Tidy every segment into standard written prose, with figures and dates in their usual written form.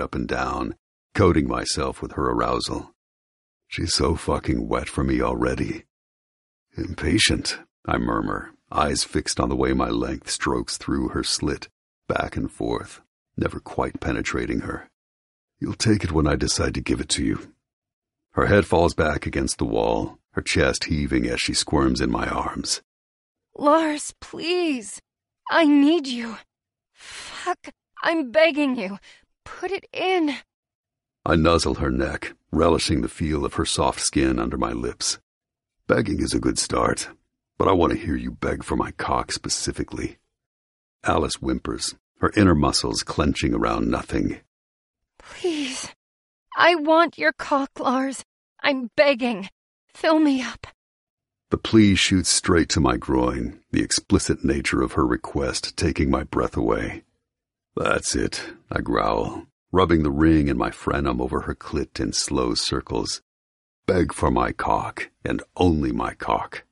up and down, coating myself with her arousal. She's so fucking wet for me already. Impatient, I murmur, eyes fixed on the way my length strokes through her slit, back and forth, never quite penetrating her. You'll take it when I decide to give it to you. Her head falls back against the wall, her chest heaving as she squirms in my arms. Lars, please. I need you. Fuck, I'm begging you. Put it in. I nuzzle her neck, relishing the feel of her soft skin under my lips. Begging is a good start, but I want to hear you beg for my cock specifically. Alice whimpers, her inner muscles clenching around nothing. Please. I want your cock, Lars. I'm begging. Fill me up. The plea shoots straight to my groin, the explicit nature of her request taking my breath away. That's it, I growl, rubbing the ring and my frenum over her clit in slow circles. Beg for my cock, and only my cock.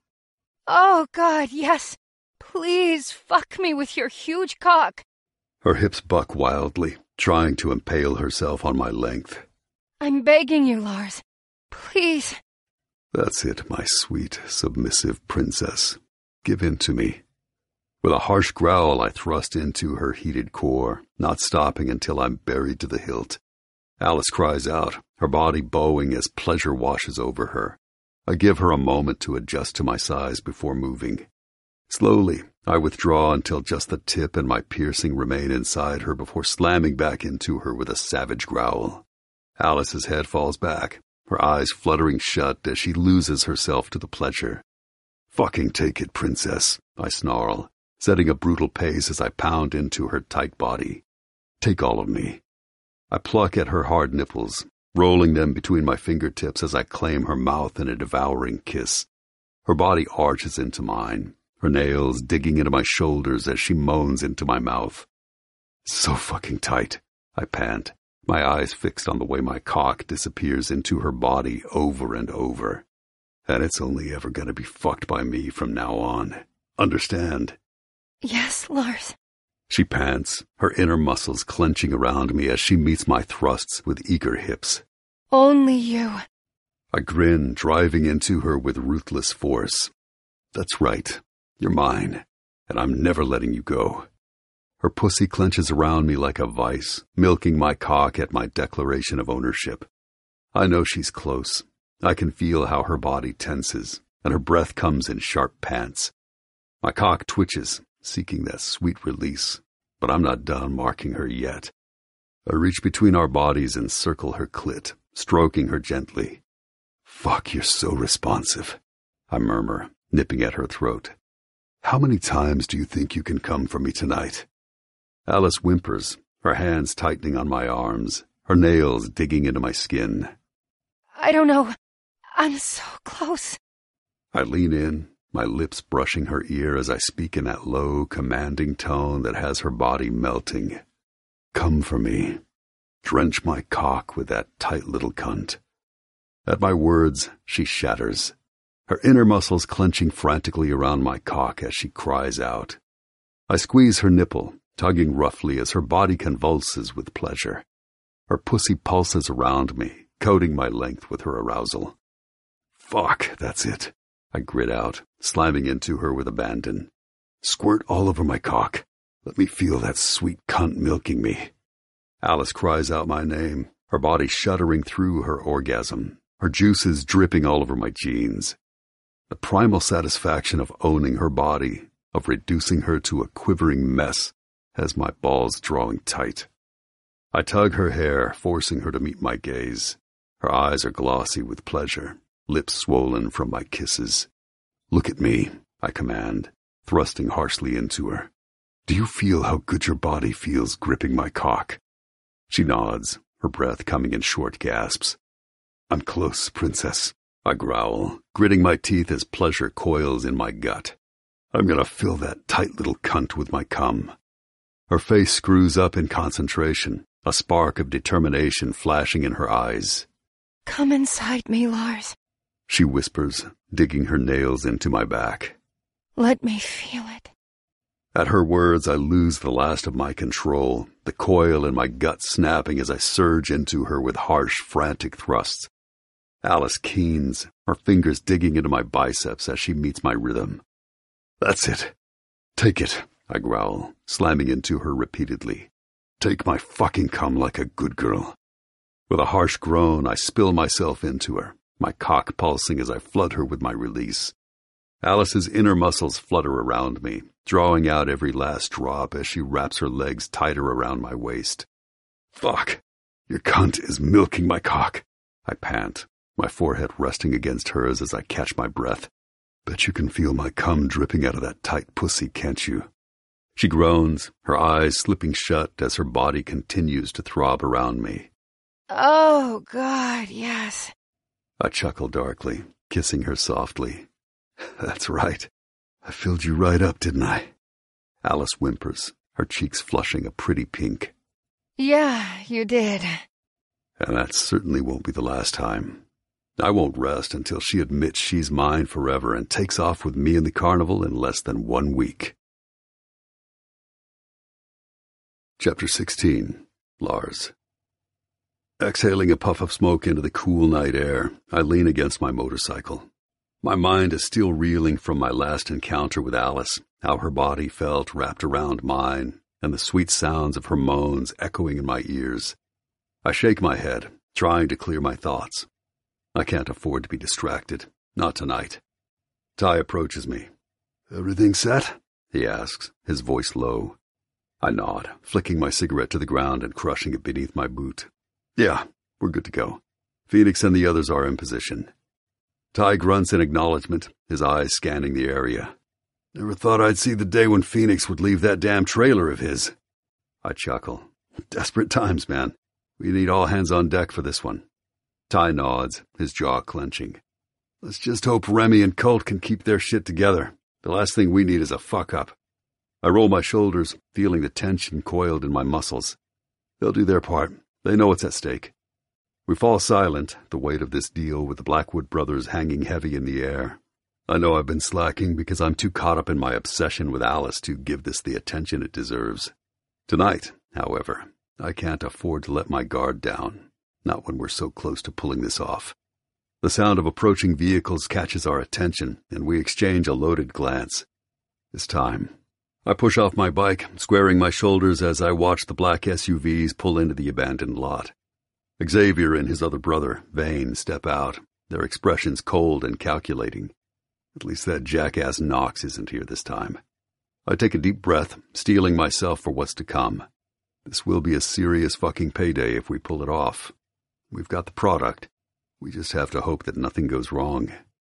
Oh, God, yes. Please fuck me with your huge cock. Her hips buck wildly, trying to impale herself on my length. I'm begging you, Lars. Please. That's it, my sweet, submissive princess. Give in to me. With a harsh growl, I thrust into her heated core, not stopping until I'm buried to the hilt. Alice cries out, her body bowing as pleasure washes over her. I give her a moment to adjust to my size before moving. Slowly, I withdraw until just the tip and my piercing remain inside her before slamming back into her with a savage growl. Alice's head falls back, her eyes fluttering shut as she loses herself to the pleasure. Fucking take it, princess, I snarl, setting a brutal pace as I pound into her tight body. Take all of me. I pluck at her hard nipples, rolling them between my fingertips as I claim her mouth in a devouring kiss. Her body arches into mine, her nails digging into my shoulders as she moans into my mouth. So fucking tight, I pant, my eyes fixed on the way my cock disappears into her body over and over. And it's only ever gonna be fucked by me from now on. Understand? Yes, Lars. She pants, her inner muscles clenching around me as she meets my thrusts with eager hips. Only you. I grin, driving into her with ruthless force. That's right. You're mine, and I'm never letting you go. Her pussy clenches around me like a vice, milking my cock at my declaration of ownership. I know she's close. I can feel how her body tenses, and her breath comes in sharp pants. My cock twitches, seeking that sweet release, but I'm not done marking her yet. I reach between our bodies and circle her clit, stroking her gently. Fuck, you're so responsive, I murmur, nipping at her throat. How many times do you think you can come for me tonight? Alice whimpers, her hands tightening on my arms, her nails digging into my skin. I don't know. I'm so close. I lean in, my lips brushing her ear as I speak in that low, commanding tone that has her body melting. Come for me. Drench my cock with that tight little cunt. At my words, she shatters, her inner muscles clenching frantically around my cock as she cries out. I squeeze her nipple, tugging roughly as her body convulses with pleasure. Her pussy pulses around me, coating my length with her arousal. Fuck, that's it, I grit out, slamming into her with abandon. Squirt all over my cock. Let me feel that sweet cunt milking me. Alice cries out my name, her body shuddering through her orgasm, her juices dripping all over my jeans. The primal satisfaction of owning her body, of reducing her to a quivering mess, has my balls drawing tight. I tug her hair, forcing her to meet my gaze. Her eyes are glossy with pleasure, lips swollen from my kisses. Look at me, I command, thrusting harshly into her. Do you feel how good your body feels gripping my cock? She nods, her breath coming in short gasps. I'm close, princess, I growl, gritting my teeth as pleasure coils in my gut. I'm gonna fill that tight little cunt with my cum. Her face screws up in concentration, a spark of determination flashing in her eyes. Come inside me, Lars, she whispers, digging her nails into my back. Let me feel it. At her words, I lose the last of my control, the coil in my gut snapping as I surge into her with harsh, frantic thrusts. Alice keens, her fingers digging into my biceps as she meets my rhythm. That's it. Take it, I growl, slamming into her repeatedly. Take my fucking cum like a good girl. With a harsh groan, I spill myself into her, my cock pulsing as I flood her with my release. Alice's inner muscles flutter around me, drawing out every last drop as she wraps her legs tighter around my waist. Fuck! Your cunt is milking my cock, I pant, my forehead resting against hers as I catch my breath. Bet you can feel my cum dripping out of that tight pussy, can't you? She groans, her eyes slipping shut as her body continues to throb around me. Oh, God, yes. I chuckle darkly, kissing her softly. That's right. I filled you right up, didn't I? Alice whimpers, her cheeks flushing a pretty pink. Yeah, you did. And that certainly won't be the last time. I won't rest until she admits she's mine forever and takes off with me in the carnival in less than 1 week. Chapter 16. Lars. Exhaling a puff of smoke into the cool night air, I lean against my motorcycle. My mind is still reeling from my last encounter with Alice, how her body felt wrapped around mine, and the sweet sounds of her moans echoing in my ears. I shake my head, trying to clear my thoughts. I can't afford to be distracted, not tonight. Ty approaches me. Everything set? He asks, his voice low. I nod, flicking my cigarette to the ground and crushing it beneath my boot. Yeah, we're good to go. Phoenix and the others are in position. Ty grunts in acknowledgement, his eyes scanning the area. Never thought I'd see the day when Phoenix would leave that damn trailer of his. I chuckle. Desperate times, man. We need all hands on deck for this one. Ty nods, his jaw clenching. Let's just hope Remy and Colt can keep their shit together. The last thing we need is a fuck-up. I roll my shoulders, feeling the tension coiled in my muscles. They'll do their part. They know what's at stake. We fall silent, the weight of this deal with the Blackwood brothers hanging heavy in the air. I know I've been slacking because I'm too caught up in my obsession with Alice to give this the attention it deserves. Tonight, however, I can't afford to let my guard down, not when we're so close to pulling this off. The sound of approaching vehicles catches our attention, and we exchange a loaded glance. This time, I push off my bike, squaring my shoulders as I watch the black SUVs pull into the abandoned lot. Xavier and his other brother, Vane, step out, their expressions cold and calculating. At least that jackass Knox isn't here this time. I take a deep breath, steeling myself for what's to come. This will be a serious fucking payday if we pull it off. We've got the product. We just have to hope that nothing goes wrong.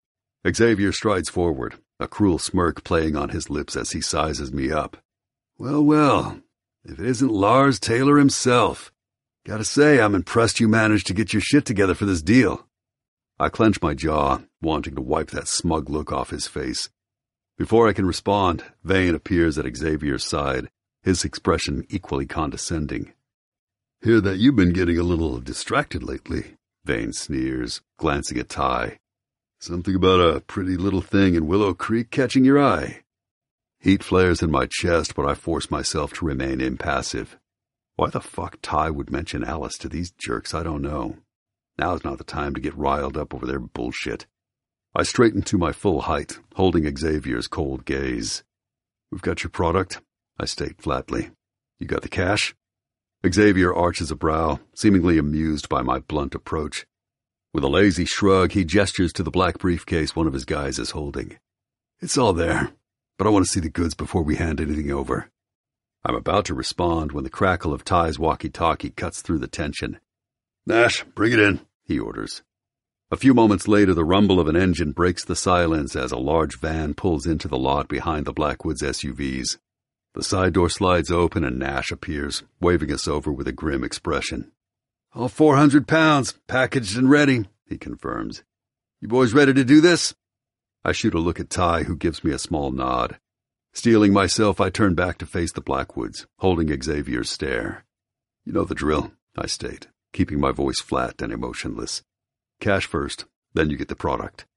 Xavier strides forward, a cruel smirk playing on his lips as he sizes me up. Well, well, if it isn't Lars Taylor himself. Gotta say, I'm impressed you managed to get your shit together for this deal. I clench my jaw, wanting to wipe that smug look off his face. Before I can respond, Vane appears at Xavier's side, his expression equally condescending. Hear that you've been getting a little distracted lately, Vane sneers, glancing at Ty. Something about a pretty little thing in Willow Creek catching your eye. Heat flares in my chest, but I force myself to remain impassive. Why the fuck Ty would mention Alice to these jerks, I don't know. Now's not the time to get riled up over their bullshit. I straighten to my full height, holding Xavier's cold gaze. We've got your product, I state flatly. You got the cash? Xavier arches a brow, seemingly amused by my blunt approach. With a lazy shrug, he gestures to the black briefcase one of his guys is holding. It's all there, but I want to see the goods before we hand anything over. I'm about to respond when the crackle of Ty's walkie-talkie cuts through the tension. Nash, bring it in, he orders. A few moments later, the rumble of an engine breaks the silence as a large van pulls into the lot behind the Blackwoods SUVs. The side door slides open and Nash appears, waving us over with a grim expression. All 400 pounds, packaged and ready, he confirms. You boys ready to do this? I shoot a look at Ty, who gives me a small nod. Steeling myself, I turn back to face the Blackwoods, holding Xavier's stare. You know the drill, I state, keeping my voice flat and emotionless. Cash first, then you get the product.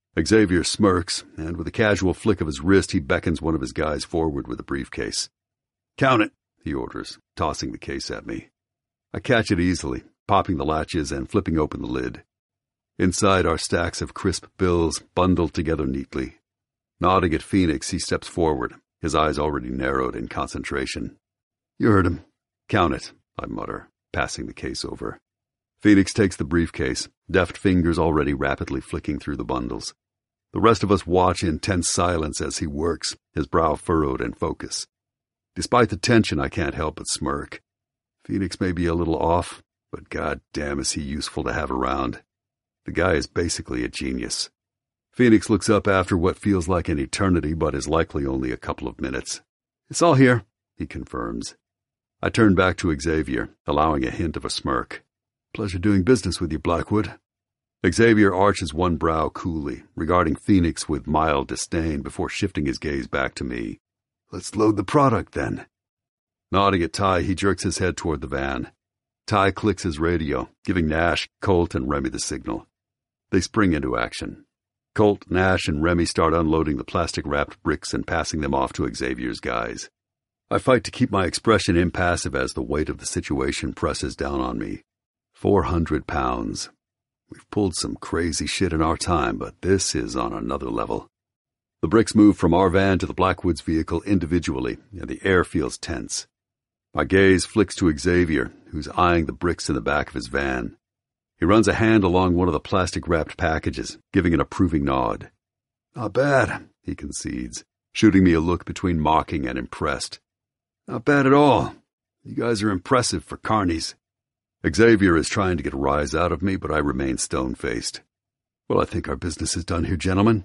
Xavier smirks, and with a casual flick of his wrist, he beckons one of his guys forward with a briefcase. "Count it," he orders, tossing the case at me. I catch it easily, popping the latches and flipping open the lid. Inside are stacks of crisp bills, bundled together neatly. Nodding at Phoenix, he steps forward, his eyes already narrowed in concentration. "You heard him. Count it," I mutter, passing the case over. Phoenix takes the briefcase, deft fingers already rapidly flicking through the bundles. The rest of us watch in tense silence as he works, his brow furrowed in focus. Despite the tension, I can't help but smirk. Phoenix may be a little off, but goddamn is he useful to have around. The guy is basically a genius. Phoenix looks up after what feels like an eternity but is likely only a couple of minutes. "It's all here," he confirms. I turn back to Xavier, allowing a hint of a smirk. "Pleasure doing business with you, Blackwood." Xavier arches one brow coolly, regarding Phoenix with mild disdain before shifting his gaze back to me. "Let's load the product, then." Nodding at Ty, he jerks his head toward the van. Ty clicks his radio, giving Nash, Colt, and Remy the signal. They spring into action. Colt, Nash, and Remy start unloading the plastic-wrapped bricks and passing them off to Xavier's guys. I fight to keep my expression impassive as the weight of the situation presses down on me. 400 pounds. We've pulled some crazy shit in our time, but this is on another level. The bricks move from our van to the Blackwoods vehicle individually, and the air feels tense. My gaze flicks to Xavier, who's eyeing the bricks in the back of his van. He runs a hand along one of the plastic-wrapped packages, giving an approving nod. "Not bad," he concedes, shooting me a look between mocking and impressed. "Not bad at all. You guys are impressive for carnies." Xavier is trying to get a rise out of me, but I remain stone-faced. "Well, I think our business is done here, gentlemen."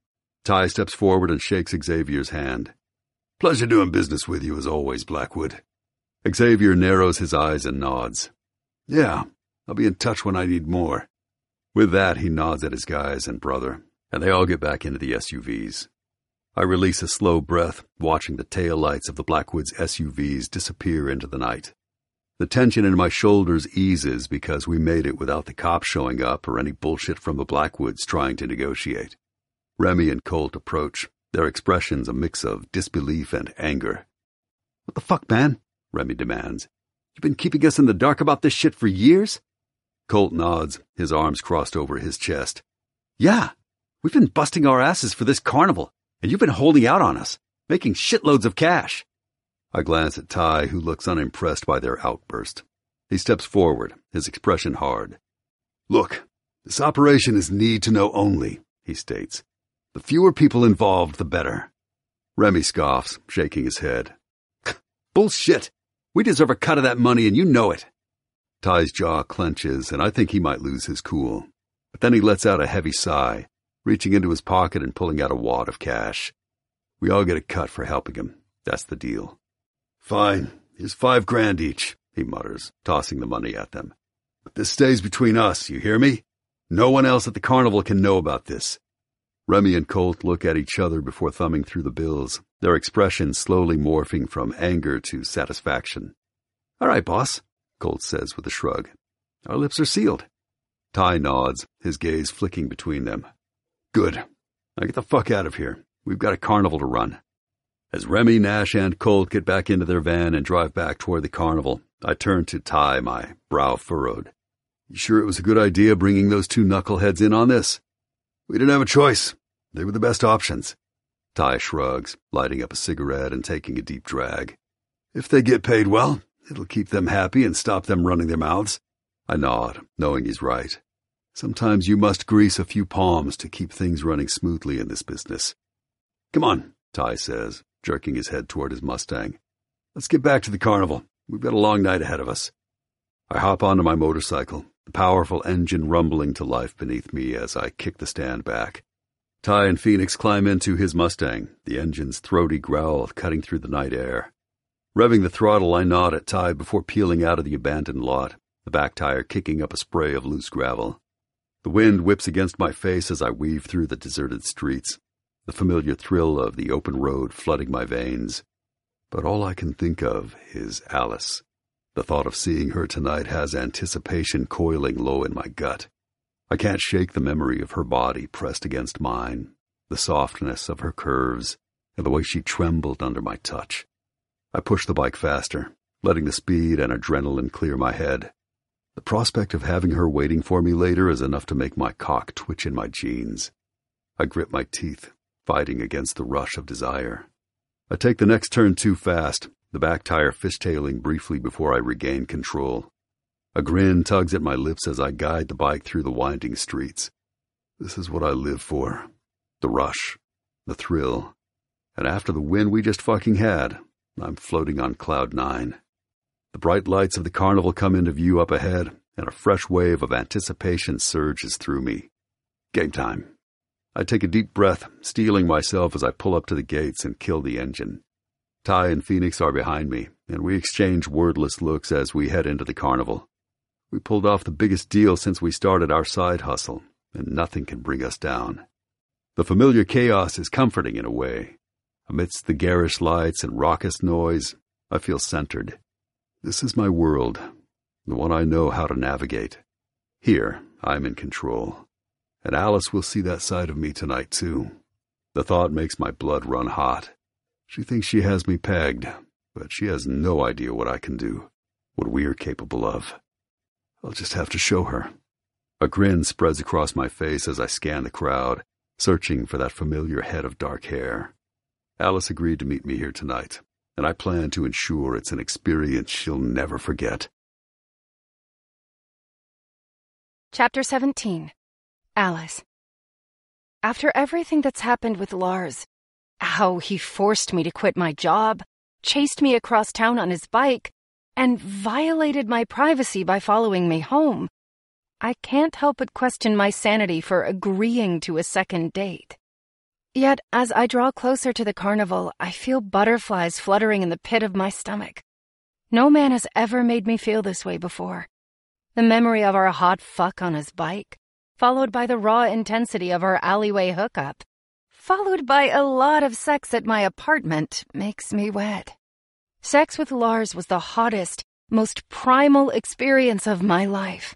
Ty steps forward and shakes Xavier's hand. "Pleasure doing business with you as always, Blackwood." Xavier narrows his eyes and nods. "Yeah, I'll be in touch when I need more." With that, he nods at his guys and brother, and they all get back into the SUVs. I release a slow breath, watching the tail lights of the Blackwoods SUVs disappear into the night. The tension in my shoulders eases because we made it without the cops showing up or any bullshit from the Blackwoods trying to negotiate. Remy and Colt approach, their expressions a mix of disbelief and anger. "What the fuck, man?" Remy demands. "You've been keeping us in the dark about this shit for years?" Colt nods, his arms crossed over his chest. "Yeah, we've been busting our asses for this carnival, and you've been holding out on us, making shitloads of cash." I glance at Ty, who looks unimpressed by their outburst. He steps forward, his expression hard. "Look, this operation is need-to-know only," he states. "The fewer people involved, the better." Remy scoffs, shaking his head. "Bullshit! We deserve a cut of that money, and you know it." Ty's jaw clenches, and I think he might lose his cool. But then he lets out a heavy sigh, reaching into his pocket and pulling out a wad of cash. We all get a cut for helping him. That's the deal. "Fine, here's $5,000 each," he mutters, tossing the money at them. "But this stays between us, you hear me? No one else at the carnival can know about this." Remy and Colt look at each other before thumbing through the bills, their expressions slowly morphing from anger to satisfaction. "All right, boss," Colt says with a shrug. "Our lips are sealed." Ty nods, his gaze flicking between them. "Good. Now get the fuck out of here. We've got a carnival to run." As Remy, Nash, and Colt get back into their van and drive back toward the carnival, I turn to Ty, my brow furrowed. "You sure it was a good idea bringing those two knuckleheads in on this?" "We didn't have a choice. They were the best options." Ty shrugs, lighting up a cigarette and taking a deep drag. "If they get paid well, it'll keep them happy and stop them running their mouths." I nod, knowing he's right. Sometimes you must grease a few palms to keep things running smoothly in this business. "Come on," Ty says, jerking his head toward his Mustang. "Let's get back to the carnival. We've got a long night ahead of us." I hop onto my motorcycle, the powerful engine rumbling to life beneath me as I kick the stand back. Ty and Phoenix climb into his Mustang, the engine's throaty growl cutting through the night air. Revving the throttle, I nod at Ty before peeling out of the abandoned lot, the back tire kicking up a spray of loose gravel. The wind whips against my face as I weave through the deserted streets, the familiar thrill of the open road flooding my veins. But all I can think of is Alice. The thought of seeing her tonight has anticipation coiling low in my gut. I can't shake the memory of her body pressed against mine, the softness of her curves, and the way she trembled under my touch. I pushed the bike faster, letting the speed and adrenaline clear my head. The prospect of having her waiting for me later is enough to make my cock twitch in my jeans. I grit my teeth, fighting against the rush of desire. I take the next turn too fast, the back tire fishtailing briefly before I regain control. A grin tugs at my lips as I guide the bike through the winding streets. This is what I live for. The rush, the thrill. And after the win we just fucking had, I'm floating on cloud 9. The bright lights of the carnival come into view up ahead, and a fresh wave of anticipation surges through me. Game time. I take a deep breath, steeling myself as I pull up to the gates and kill the engine. Ty and Phoenix are behind me, and we exchange wordless looks as we head into the carnival. We pulled off the biggest deal since we started our side hustle, and nothing can bring us down. The familiar chaos is comforting in a way. Amidst the garish lights and raucous noise, I feel centered. This is my world, the one I know how to navigate. Here, I'm in control. And Alice will see that side of me tonight, too. The thought makes my blood run hot. She thinks she has me pegged, but she has no idea what I can do, what we're capable of. I'll just have to show her. A grin spreads across my face as I scan the crowd, searching for that familiar head of dark hair. Alice agreed to meet me here tonight, and I plan to ensure it's an experience she'll never forget. Chapter 17. Alice. After everything that's happened with Lars, how he forced me to quit my job, chased me across town on his bike, and violated my privacy by following me home, I can't help but question my sanity for agreeing to a second date. Yet, as I draw closer to the carnival, I feel butterflies fluttering in the pit of my stomach. No man has ever made me feel this way before. The memory of our hot fuck on his bike, followed by the raw intensity of our alleyway hookup, followed by a lot of sex at my apartment, makes me wet. Sex with Lars was the hottest, most primal experience of my life.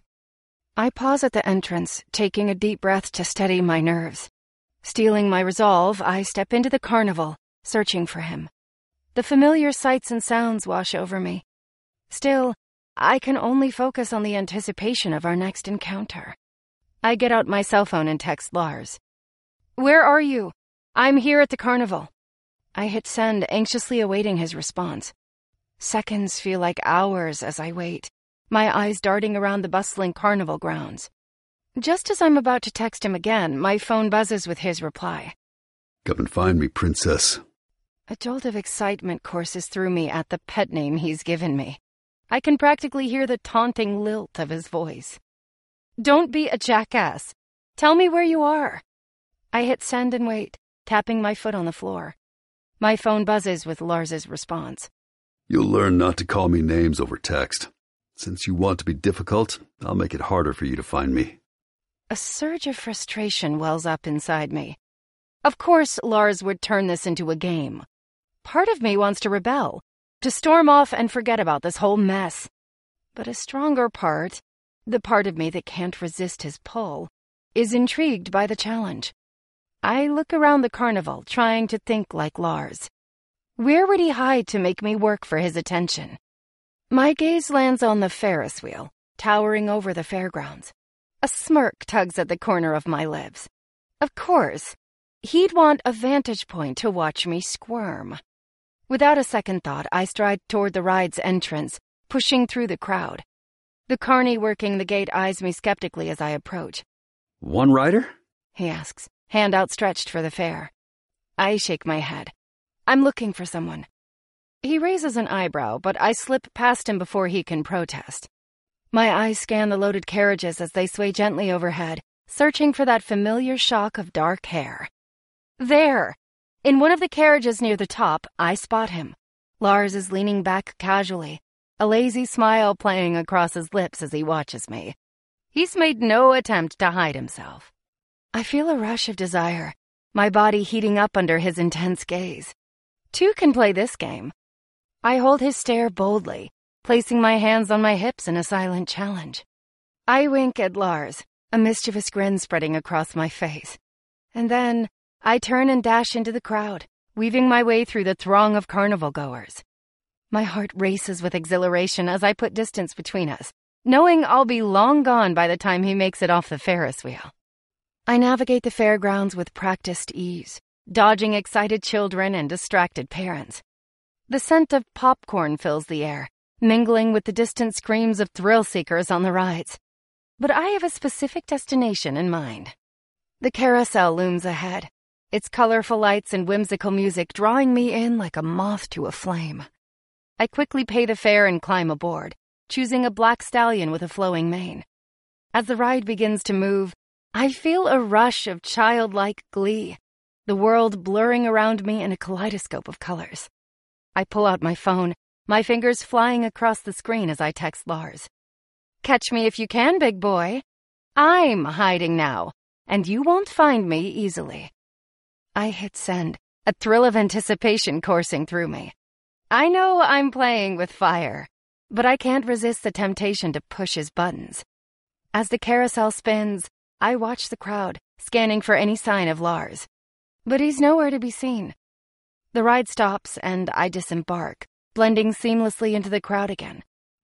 I pause at the entrance, taking a deep breath to steady my nerves. Steeling my resolve, I step into the carnival, searching for him. The familiar sights and sounds wash over me. Still, I can only focus on the anticipation of our next encounter. I get out my cell phone and text Lars. "Where are you? I'm here at the carnival." I hit send, anxiously awaiting his response. Seconds feel like hours as I wait, my eyes darting around the bustling carnival grounds. Just as I'm about to text him again, my phone buzzes with his reply. "Come and find me, princess." A jolt of excitement courses through me at the pet name he's given me. I can practically hear the taunting lilt of his voice. "Don't be a jackass. Tell me where you are." I hit send and wait, tapping my foot on the floor. My phone buzzes with Lars's response. "You'll learn not to call me names over text. Since you want to be difficult, I'll make it harder for you to find me." A surge of frustration wells up inside me. Of course, Lars would turn this into a game. Part of me wants to rebel, to storm off and forget about this whole mess. But a stronger part, the part of me that can't resist his pull, is intrigued by the challenge. I look around the carnival, trying to think like Lars. Where would he hide to make me work for his attention? My gaze lands on the Ferris wheel, towering over the fairgrounds. A smirk tugs at the corner of my lips. Of course, he'd want a vantage point to watch me squirm. Without a second thought, I stride toward the ride's entrance, pushing through the crowd. The carny working the gate eyes me skeptically as I approach. "One rider?" he asks, hand outstretched for the fare. I shake my head. "I'm looking for someone." He raises an eyebrow, but I slip past him before he can protest. My eyes scan the loaded carriages as they sway gently overhead, searching for that familiar shock of dark hair. There! In one of the carriages near the top, I spot him. Lars is leaning back casually, a lazy smile playing across his lips as he watches me. He's made no attempt to hide himself. I feel a rush of desire, my body heating up under his intense gaze. Two can play this game. I hold his stare boldly, placing my hands on my hips in a silent challenge. I wink at Lars, a mischievous grin spreading across my face. And then I turn and dash into the crowd, weaving my way through the throng of carnival goers. My heart races with exhilaration as I put distance between us, knowing I'll be long gone by the time he makes it off the Ferris wheel. I navigate the fairgrounds with practiced ease, dodging excited children and distracted parents. The scent of popcorn fills the air, mingling with the distant screams of thrill-seekers on the rides. But I have a specific destination in mind. The carousel looms ahead, its colorful lights and whimsical music drawing me in like a moth to a flame. I quickly pay the fare and climb aboard, choosing a black stallion with a flowing mane. As the ride begins to move, I feel a rush of childlike glee, the world blurring around me in a kaleidoscope of colors. I pull out my phone, my fingers flying across the screen as I text Lars. "Catch me if you can, big boy. I'm hiding now, and you won't find me easily." I hit send, a thrill of anticipation coursing through me. I know I'm playing with fire, but I can't resist the temptation to push his buttons. As the carousel spins, I watch the crowd, scanning for any sign of Lars. But he's nowhere to be seen. The ride stops and I disembark, blending seamlessly into the crowd again.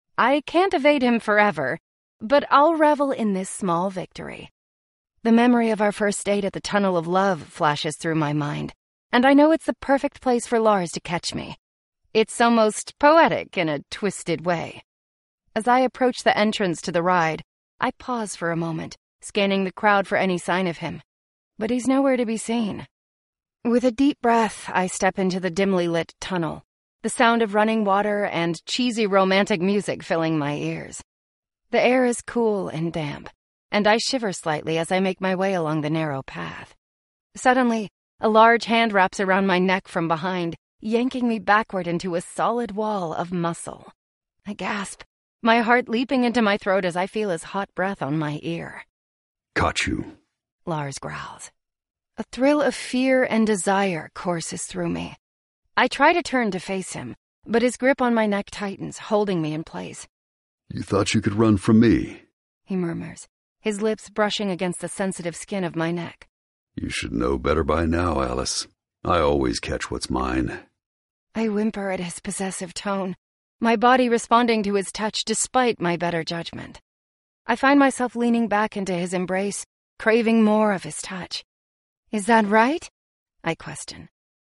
I can't evade him forever, but I'll revel in this small victory. The memory of our first date at the Tunnel of Love flashes through my mind, and I know it's the perfect place for Lars to catch me. It's almost poetic in a twisted way. As I approach the entrance to the ride, I pause for a moment, scanning the crowd for any sign of him. But he's nowhere to be seen. With a deep breath, I step into the dimly lit tunnel, the sound of running water and cheesy romantic music filling my ears. The air is cool and damp, and I shiver slightly as I make my way along the narrow path. Suddenly, a large hand wraps around my neck from behind, yanking me backward into a solid wall of muscle. I gasp, my heart leaping into my throat as I feel his hot breath on my ear. "Caught you," Lars growls. A thrill of fear and desire courses through me. I try to turn to face him, but his grip on my neck tightens, holding me in place. "You thought you could run from me," he murmurs, his lips brushing against the sensitive skin of my neck. "You should know better by now, Alice. I always catch what's mine." I whimper at his possessive tone, my body responding to his touch despite my better judgment. I find myself leaning back into his embrace, craving more of his touch. "Is that right?" I question.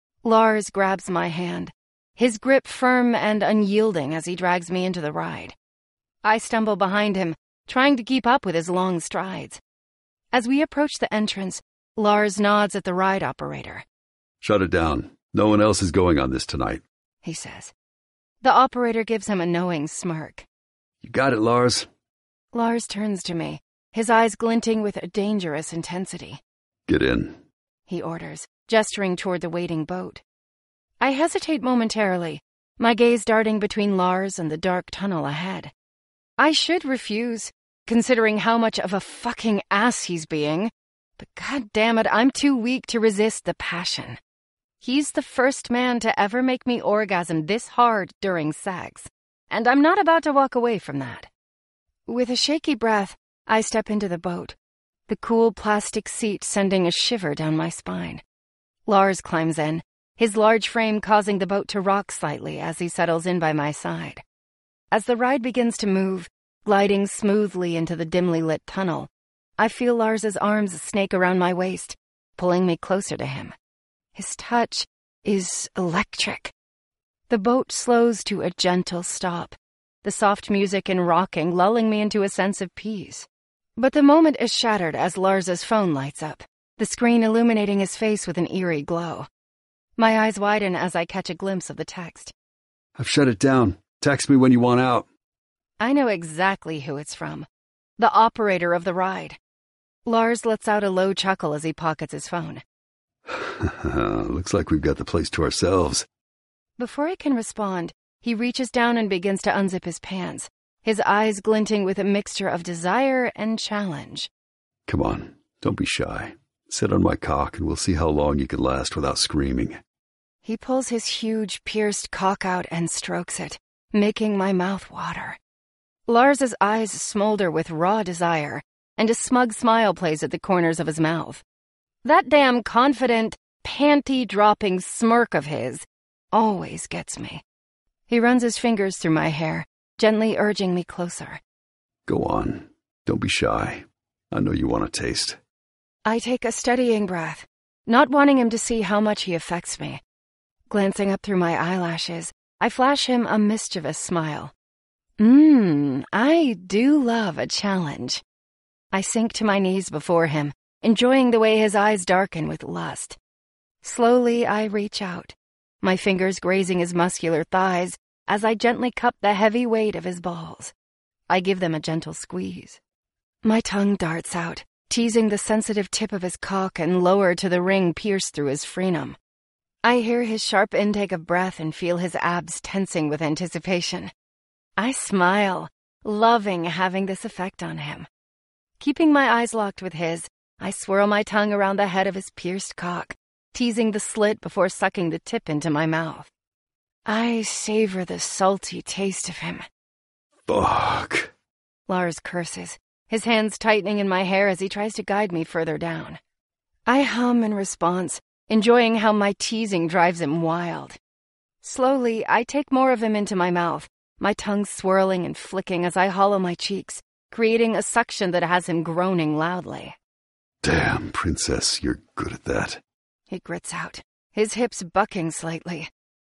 Lars grabs my hand, his grip firm and unyielding as he drags me into the ride. I stumble behind him, trying to keep up with his long strides. As we approach the entrance, Lars nods at the ride operator. "Shut it down. No one else is going on this tonight," he says. The operator gives him a knowing smirk. "You got it, Lars." Lars turns to me, his eyes glinting with a dangerous intensity. "Get in," he orders, gesturing toward the waiting boat. I hesitate momentarily, my gaze darting between Lars and the dark tunnel ahead. I should refuse, considering how much of a fucking ass he's being, but goddammit, I'm too weak to resist the passion. He's the first man to ever make me orgasm this hard during sex, and I'm not about to walk away from that. With a shaky breath, I step into the boat, the cool plastic seat sending a shiver down my spine. Lars climbs in, his large frame causing the boat to rock slightly as he settles in by my side. As the ride begins to move, gliding smoothly into the dimly lit tunnel, I feel Lars's arms snake around my waist, pulling me closer to him. His touch is electric. The boat slows to a gentle stop, the soft music and rocking lulling me into a sense of peace. But the moment is shattered as Lars's phone lights up, the screen illuminating his face with an eerie glow. My eyes widen as I catch a glimpse of the text. "I've shut it down. Text me when you want out." I know exactly who it's from. The operator of the ride. Lars lets out a low chuckle as he pockets his phone. "Looks like we've got the place to ourselves." Before I can respond, he reaches down and begins to unzip his pants, his eyes glinting with a mixture of desire and challenge. "Come on, don't be shy. Sit on my cock and we'll see how long you can last without screaming." He pulls his huge, pierced cock out and strokes it, making my mouth water. Lars's eyes smolder with raw desire, and a smug smile plays at the corners of his mouth. That damn confident, panty-dropping smirk of his always gets me. He runs his fingers through my hair, gently urging me closer. Go on. Don't be shy. I know you want a taste. I take a steadying breath, not wanting him to see how much he affects me. Glancing up through my eyelashes, I flash him a mischievous smile. I do love a challenge. I sink to my knees before him, enjoying the way his eyes darken with lust. Slowly, I reach out, my fingers grazing his muscular thighs as I gently cup the heavy weight of his balls. I give them a gentle squeeze. My tongue darts out, teasing the sensitive tip of his cock and lower to the ring pierced through his frenum. I hear his sharp intake of breath and feel his abs tensing with anticipation. I smile, loving having this effect on him. Keeping my eyes locked with his, I swirl my tongue around the head of his pierced cock, teasing the slit before sucking the tip into my mouth. I savor the salty taste of him. Fuck. Lars curses, his hands tightening in my hair as he tries to guide me further down. I hum in response, enjoying how my teasing drives him wild. Slowly, I take more of him into my mouth, my tongue swirling and flicking as I hollow my cheeks, creating a suction that has him groaning loudly. Damn, princess, you're good at that. He grits out, his hips bucking slightly.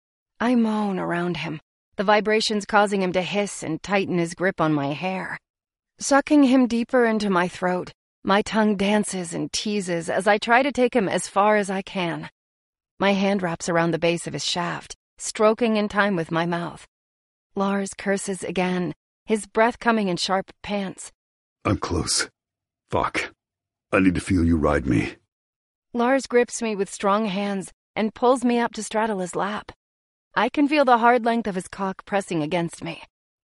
I moan around him, the vibrations causing him to hiss and tighten his grip on my hair. Sucking him deeper into my throat, my tongue dances and teases as I try to take him as far as I can. My hand wraps around the base of his shaft, stroking in time with my mouth. Lars curses again, his breath coming in sharp pants. I'm close. Fuck. I need to feel you ride me. Lars grips me with strong hands and pulls me up to straddle his lap. I can feel the hard length of his cock pressing against me.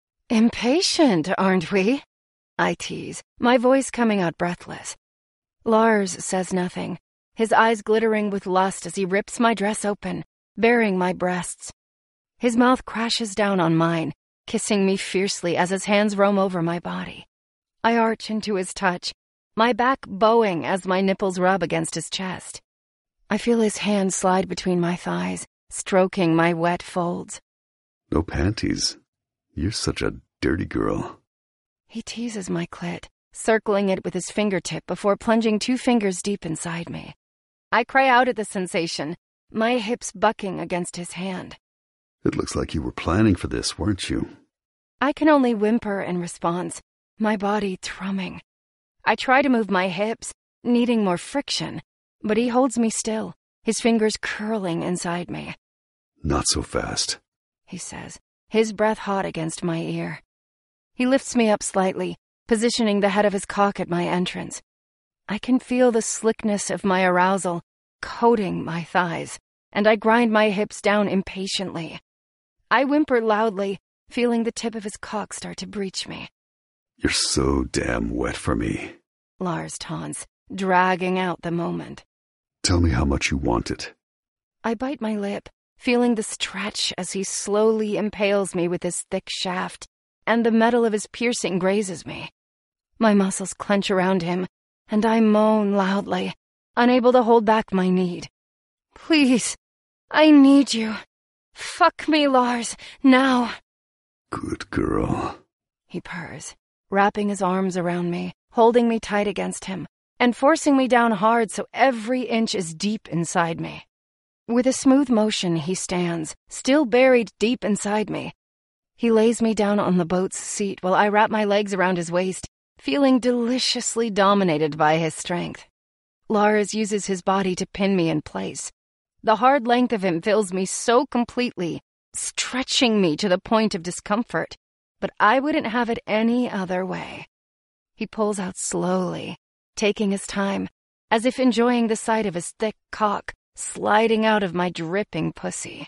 Impatient, aren't we? I tease, my voice coming out breathless. Lars says nothing, his eyes glittering with lust as he rips my dress open, baring my breasts. His mouth crashes down on mine, kissing me fiercely as his hands roam over my body. I arch into his touch, my back bowing as my nipples rub against his chest. I feel his hand slide between my thighs, stroking my wet folds. No panties. You're such a dirty girl. He teases my clit, circling it with his fingertip before plunging 2 fingers deep inside me. I cry out at the sensation, my hips bucking against his hand. It looks like you were planning for this, weren't you? I can only whimper in response, my body thrumming. I try to move my hips, needing more friction, but he holds me still, his fingers curling inside me. Not so fast, he says, his breath hot against my ear. He lifts me up slightly, positioning the head of his cock at my entrance. I can feel the slickness of my arousal coating my thighs, and I grind my hips down impatiently. I whimper loudly, feeling the tip of his cock start to breach me. You're so damn wet for me, Lars taunts, dragging out the moment. Tell me how much you want it. I bite my lip, feeling the stretch as he slowly impales me with his thick shaft, and the metal of his piercing grazes me. My muscles clench around him, and I moan loudly, unable to hold back my need. Please, I need you. Fuck me, Lars, now. Good girl, he purrs, wrapping his arms around me, holding me tight against him, and forcing me down hard so every inch is deep inside me. With a smooth motion, he stands, still buried deep inside me. He lays me down on the boat's seat while I wrap my legs around his waist, feeling deliciously dominated by his strength. Lars uses his body to pin me in place. The hard length of him fills me so completely, stretching me to the point of discomfort, but I wouldn't have it any other way. He pulls out slowly, taking his time, as if enjoying the sight of his thick cock sliding out of my dripping pussy.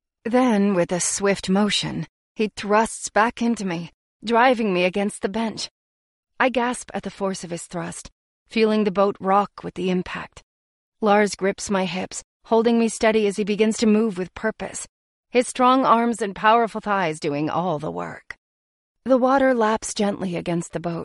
Then, with a swift motion, he thrusts back into me, driving me against the bench. I gasp at the force of his thrust, feeling the boat rock with the impact. Lars grips my hips, holding me steady as he begins to move with purpose, his strong arms and powerful thighs doing all the work. The water laps gently against the boat,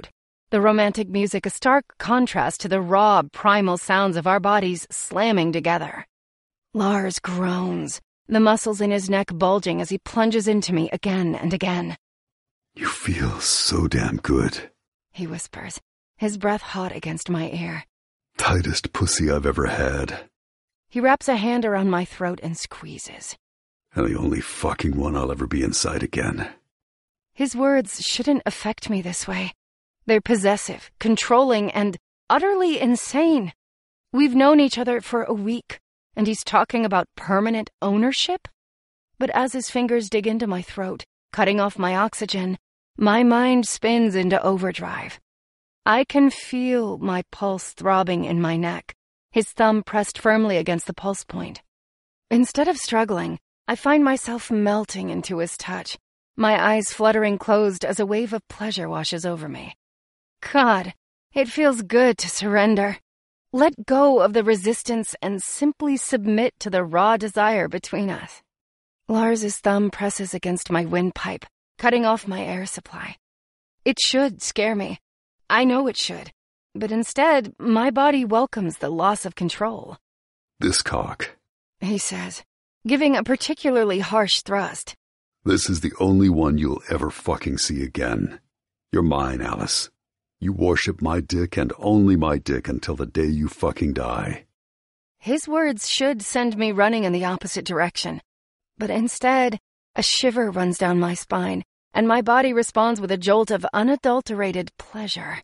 the romantic music a stark contrast to the raw, primal sounds of our bodies slamming together. Lars groans, the muscles in his neck bulging as he plunges into me again and again. "You feel so damn good," he whispers, his breath hot against my ear. "Tightest pussy I've ever had." He wraps a hand around my throat and squeezes. "And the only fucking one I'll ever be inside again." His words shouldn't affect me this way. They're possessive, controlling, and utterly insane. We've known each other for a week, and he's talking about permanent ownership? But as his fingers dig into my throat, cutting off my oxygen, my mind spins into overdrive. I can feel my pulse throbbing in my neck, his thumb pressed firmly against the pulse point. Instead of struggling, I find myself melting into his touch, my eyes fluttering closed as a wave of pleasure washes over me. God, it feels good to surrender. Let go of the resistance and simply submit to the raw desire between us. Lars's thumb presses against my windpipe, cutting off my air supply. It should scare me. I know it should. But instead, my body welcomes the loss of control. "This cock," he says, giving a particularly harsh thrust. "This is the only one you'll ever fucking see again. You're mine, Alice. You worship my dick and only my dick until the day you fucking die." His words should send me running in the opposite direction. But instead, a shiver runs down my spine, and my body responds with a jolt of unadulterated pleasure.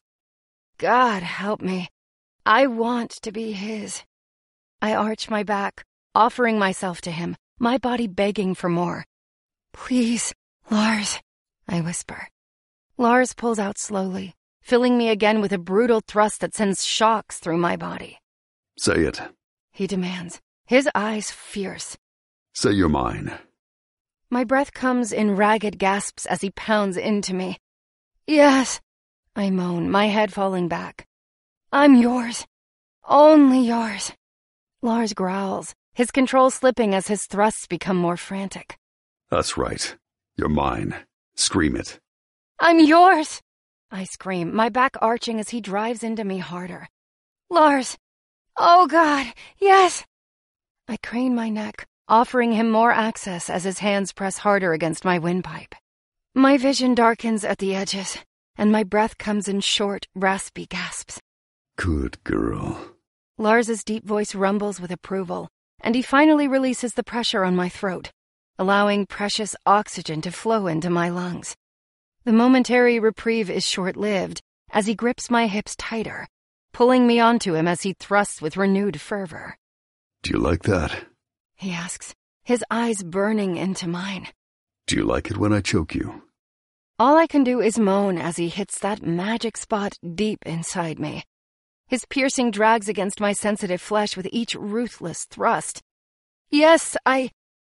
God help me. I want to be his. I arch my back, offering myself to him, my body begging for more. "Please, Lars," I whisper. Lars pulls out slowly, filling me again with a brutal thrust that sends shocks through my body. "Say it," he demands, his eyes fierce. "Say you're mine." My breath comes in ragged gasps as he pounds into me. "Yes," I moan, my head falling back. "I'm yours. Only yours." Lars growls, his control slipping as his thrusts become more frantic. "That's right. You're mine. Scream it." "I'm yours!" I scream, my back arching as he drives into me harder. "Lars! Oh, God! Yes!" I crane my neck, offering him more access as his hands press harder against my windpipe. My vision darkens at the edges, and my breath comes in short, raspy gasps. "Good girl." Lars's deep voice rumbles with approval, and he finally releases the pressure on my throat, allowing precious oxygen to flow into my lungs. The momentary reprieve is short-lived as he grips my hips tighter, pulling me onto him as he thrusts with renewed fervor. "Do you like that?" he asks, his eyes burning into mine. "Do you like it when I choke you?" All I can do is moan as he hits that magic spot deep inside me. His piercing drags against my sensitive flesh with each ruthless thrust. Yes, I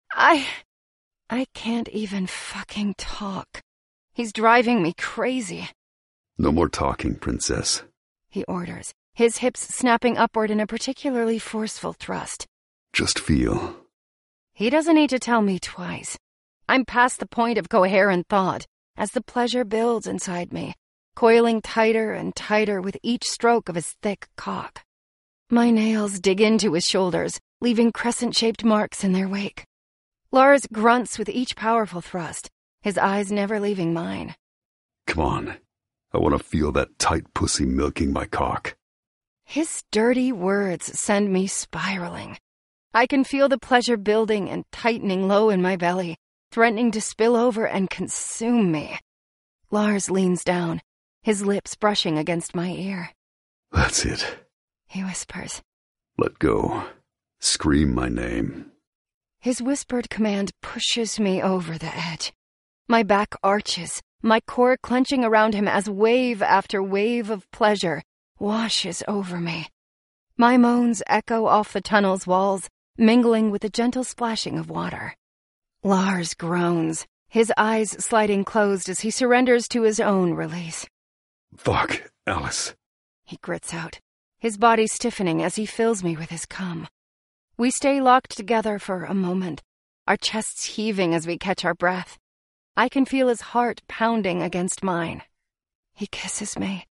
can't even fucking talk. He's driving me crazy. "No more talking, princess," he orders, his hips snapping upward in a particularly forceful thrust. "Just feel." He doesn't need to tell me twice. I'm past the point of coherent thought as the pleasure builds inside me, coiling tighter and tighter with each stroke of his thick cock. My nails dig into his shoulders, leaving crescent-shaped marks in their wake. Lars grunts with each powerful thrust, his eyes never leaving mine. "Come on. I want to feel that tight pussy milking my cock." His dirty words send me spiraling. I can feel the pleasure building and tightening low in my belly, threatening to spill over and consume me. Lars leans down, his lips brushing against my ear. "That's it," he whispers. "Let go. Scream my name." His whispered command pushes me over the edge. My back arches, my core clenching around him as wave after wave of pleasure washes over me. My moans echo off the tunnel's walls, mingling with the gentle splashing of water. Lars groans, his eyes sliding closed as he surrenders to his own release. "Fuck, Alice," he grits out, his body stiffening as he fills me with his cum. We stay locked together for a moment, our chests heaving as we catch our breath. I can feel his heart pounding against mine. He kisses me,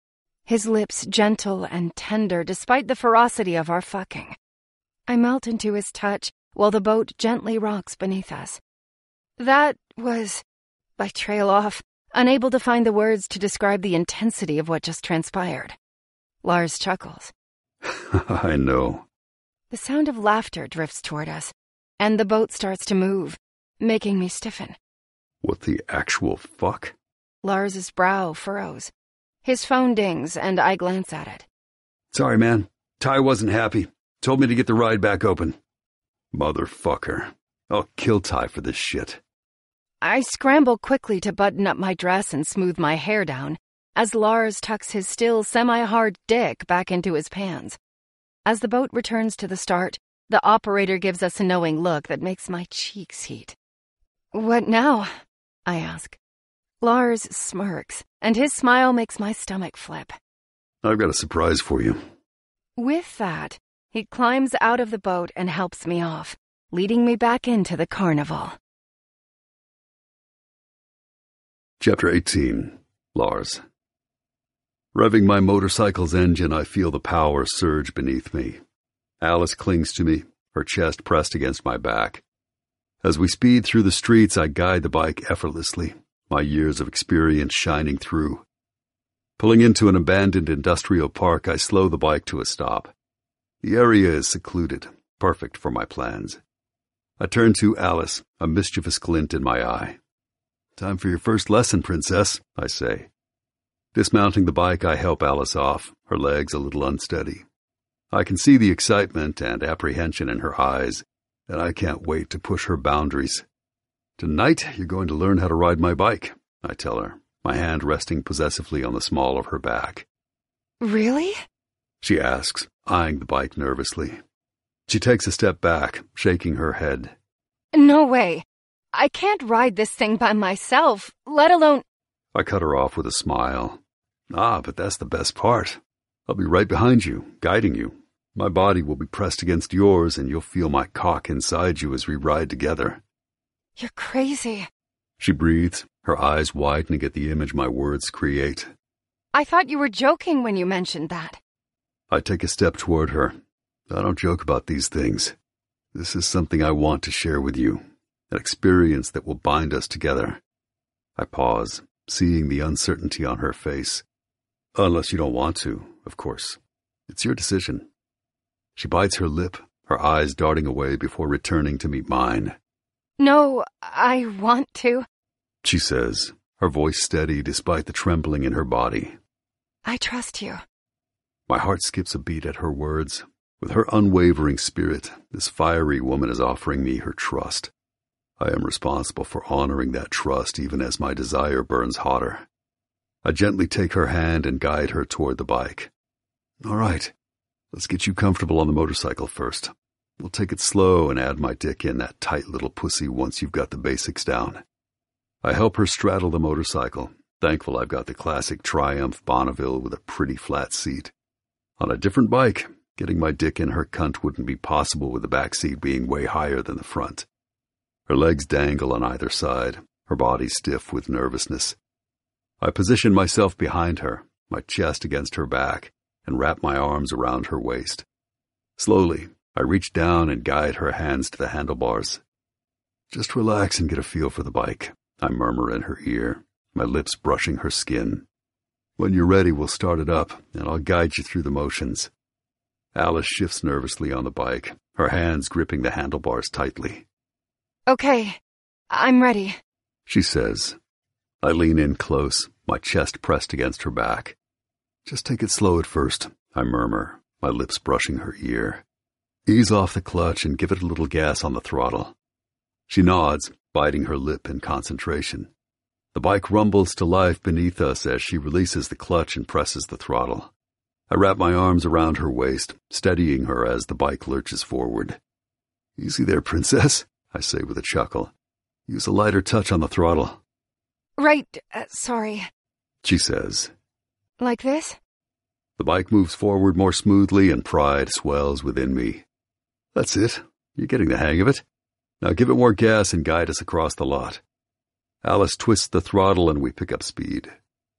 his lips gentle and tender despite the ferocity of our fucking. I melt into his touch while the boat gently rocks beneath us. That was... I trail off, unable to find the words to describe the intensity of what just transpired. Lars chuckles. I know. The sound of laughter drifts toward us, and the boat starts to move, making me stiffen. What the actual fuck? Lars's brow furrows. His phone dings, and I glance at it. Sorry, man. Ty wasn't happy. Told me to get the ride back open. Motherfucker. I'll kill Ty for this shit. I scramble quickly to button up my dress and smooth my hair down, as Lars tucks his still semi-hard dick back into his pants. As the boat returns to the start, the operator gives us a knowing look that makes my cheeks heat. What now? I ask. Lars smirks, and his smile makes my stomach flip. I've got a surprise for you. With that, he climbs out of the boat and helps me off, leading me back into the carnival. Chapter 18. Lars. Revving my motorcycle's engine, I feel the power surge beneath me. Alice clings to me, her chest pressed against my back. As we speed through the streets, I guide the bike effortlessly, my years of experience shining through. Pulling into an abandoned industrial park, I slow the bike to a stop. The area is secluded, perfect for my plans. I turn to Alice, a mischievous glint in my eye. Time for your first lesson, princess, I say. Dismounting the bike, I help Alice off, her legs a little unsteady. I can see the excitement and apprehension in her eyes, and I can't wait to push her boundaries. Tonight, you're going to learn how to ride my bike, I tell her, my hand resting possessively on the small of her back. Really? She asks, eyeing the bike nervously. She takes a step back, shaking her head. No way. I can't ride this thing by myself, let alone... I cut her off with a smile. But that's the best part. I'll be right behind you, guiding you. My body will be pressed against yours, and you'll feel my cock inside you as we ride together. You're crazy. She breathes, her eyes widening at the image my words create. I thought you were joking when you mentioned that. I take a step toward her. I don't joke about these things. This is something I want to share with you, an experience that will bind us together. I pause, seeing the uncertainty on her face. Unless you don't want to, of course. It's your decision. She bites her lip, her eyes darting away before returning to meet mine. No, I want to, she says, her voice steady despite the trembling in her body. I trust you. My heart skips a beat at her words. With her unwavering spirit, this fiery woman is offering me her trust. I am responsible for honoring that trust even as my desire burns hotter. I gently take her hand and guide her toward the bike. All right, let's get you comfortable on the motorcycle first. We'll take it slow and add my dick in that tight little pussy once you've got the basics down. I help her straddle the motorcycle, thankful I've got the classic Triumph Bonneville with a pretty flat seat. On a different bike, getting my dick in her cunt wouldn't be possible with the back seat being way higher than the front. Her legs dangle on either side, her body stiff with nervousness. I position myself behind her, my chest against her back, and wrap my arms around her waist. Slowly, I reach down and guide her hands to the handlebars. Just relax and get a feel for the bike, I murmur in her ear, my lips brushing her skin. When you're ready, we'll start it up, and I'll guide you through the motions. Alice shifts nervously on the bike, her hands gripping the handlebars tightly. Okay, I'm ready, she says. I lean in close, my chest pressed against her back. Just take it slow at first, I murmur, my lips brushing her ear. Ease off the clutch and give it a little gas on the throttle. She nods, biting her lip in concentration. The bike rumbles to life beneath us as she releases the clutch and presses the throttle. I wrap my arms around her waist, steadying her as the bike lurches forward. Easy there, princess, I say with a chuckle. Use a lighter touch on the throttle. Right, sorry, she says. Like this? The bike moves forward more smoothly and pride swells within me. That's it. You're getting the hang of it. Now give it more gas and guide us across the lot. Alice twists the throttle and we pick up speed.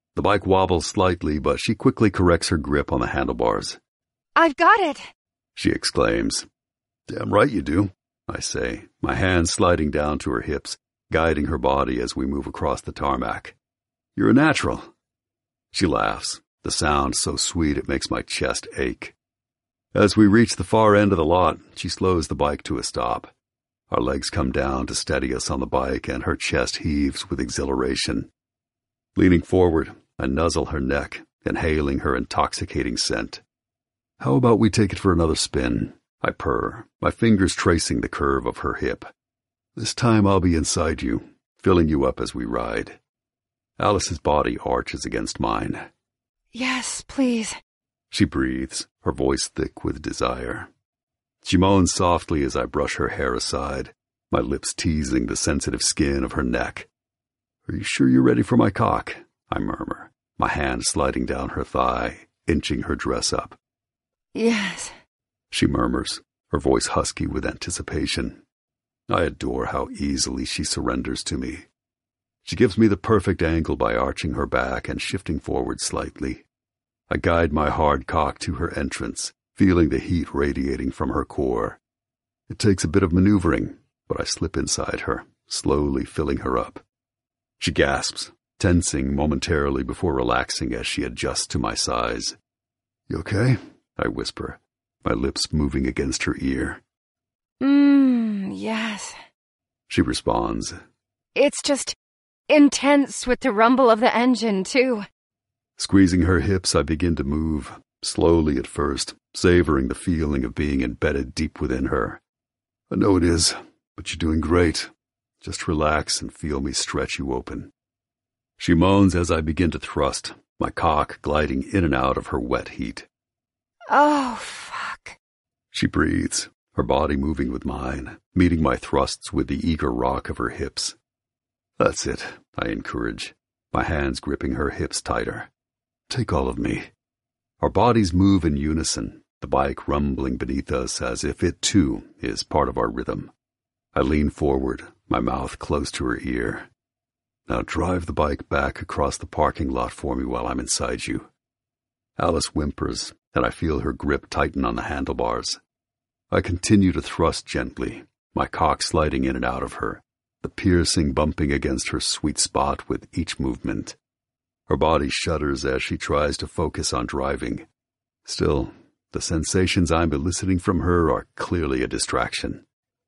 The bike wobbles slightly, but she quickly corrects her grip on the handlebars. I've got it, she exclaims. Damn right you do, I say, my hands sliding down to her hips, guiding her body as we move across the tarmac. You're a natural. She laughs, the sound so sweet it makes my chest ache. As we reach the far end of the lot, she slows the bike to a stop. Our legs come down to steady us on the bike, and her chest heaves with exhilaration. Leaning forward, I nuzzle her neck, inhaling her intoxicating scent. How about we take it for another spin? I purr, my fingers tracing the curve of her hip. This time I'll be inside you, filling you up as we ride. Alice's body arches against mine. Yes, please, she breathes, her voice thick with desire. She moans softly as I brush her hair aside, my lips teasing the sensitive skin of her neck. Are you sure you're ready for my cock? I murmur, my hand sliding down her thigh, inching her dress up. Yes, she murmurs, her voice husky with anticipation. I adore how easily she surrenders to me. She gives me the perfect angle by arching her back and shifting forward slightly. I guide my hard cock to her entrance, feeling the heat radiating from her core. It takes a bit of maneuvering, but I slip inside her, slowly filling her up. She gasps, tensing momentarily before relaxing as she adjusts to my size. You okay? I whisper, my lips moving against her ear. Yes, she responds. It's just intense with the rumble of the engine, too. Squeezing her hips, I begin to move, slowly at first, savoring the feeling of being embedded deep within her. I know it is, but you're doing great. Just relax and feel me stretch you open. She moans as I begin to thrust, my cock gliding in and out of her wet heat. Oh, fuck. She breathes, her body moving with mine, meeting my thrusts with the eager rock of her hips. That's it, I encourage, my hands gripping her hips tighter. Take all of me. Our bodies move in unison, the bike rumbling beneath us as if it too is part of our rhythm. I lean forward, my mouth close to her ear. Now drive the bike back across the parking lot for me while I'm inside you. Alice whimpers, and I feel her grip tighten on the handlebars. I continue to thrust gently, my cock sliding in and out of her, the piercing bumping against her sweet spot with each movement. Her body shudders as she tries to focus on driving. Still, the sensations I'm eliciting from her are clearly a distraction.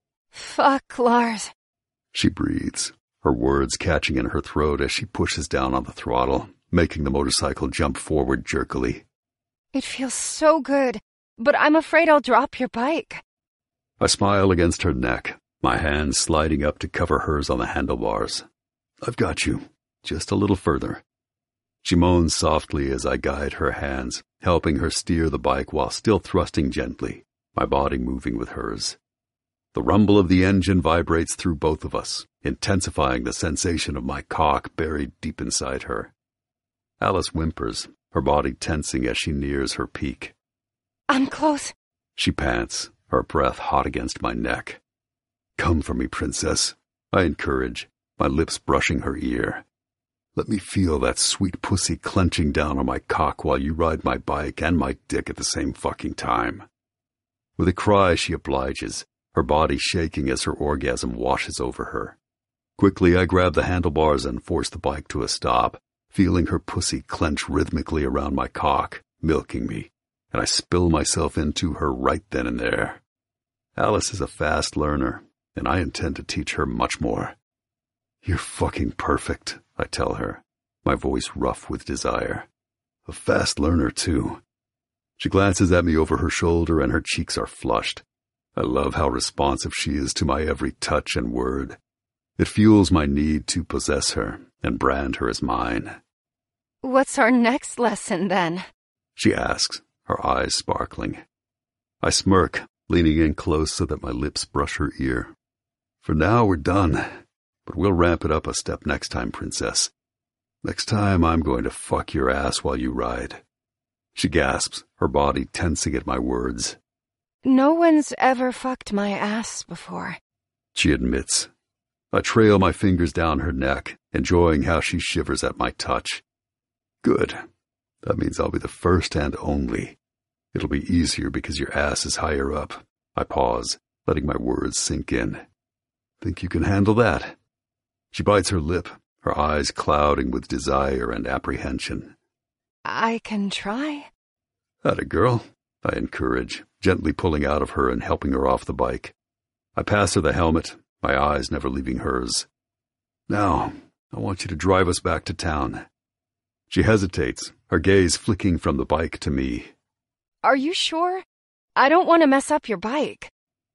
Fuck, Lars, she breathes, her words catching in her throat as she pushes down on the throttle, making the motorcycle jump forward jerkily. It feels so good, but I'm afraid I'll drop your bike. I smile against her neck, my hands sliding up to cover hers on the handlebars. I've got you, just a little further. She moans softly as I guide her hands, helping her steer the bike while still thrusting gently, my body moving with hers. The rumble of the engine vibrates through both of us, intensifying the sensation of my cock buried deep inside her. Alice whimpers, her body tensing as she nears her peak. I'm close, she pants, her breath hot against my neck. Come for me, princess, I encourage, my lips brushing her ear. Let me feel that sweet pussy clenching down on my cock while you ride my bike and my dick at the same fucking time. With a cry, she obliges, her body shaking as her orgasm washes over her. Quickly, I grab the handlebars and force the bike to a stop, feeling her pussy clench rhythmically around my cock, milking me, and I spill myself into her right then and there. Alice is a fast learner, and I intend to teach her much more. You're fucking perfect, I tell her, my voice rough with desire. A fast learner, too. She glances at me over her shoulder and her cheeks are flushed. I love how responsive she is to my every touch and word. It fuels my need to possess her and brand her as mine. What's our next lesson, then? She asks, her eyes sparkling. I smirk, leaning in close so that my lips brush her ear. For now, we're done, but we'll ramp it up a step next time, princess. Next time, I'm going to fuck your ass while you ride. She gasps, her body tensing at my words. No one's ever fucked my ass before, she admits. I trail my fingers down her neck, enjoying how she shivers at my touch. Good. That means I'll be the first and only. It'll be easier because your ass is higher up. I pause, letting my words sink in. Think you can handle that? She bites her lip, her eyes clouding with desire and apprehension. I can try. Atta girl, I encourage, gently pulling out of her and helping her off the bike. I pass her the helmet, my eyes never leaving hers. Now, I want you to drive us back to town. She hesitates, her gaze flicking from the bike to me. Are you sure? I don't want to mess up your bike.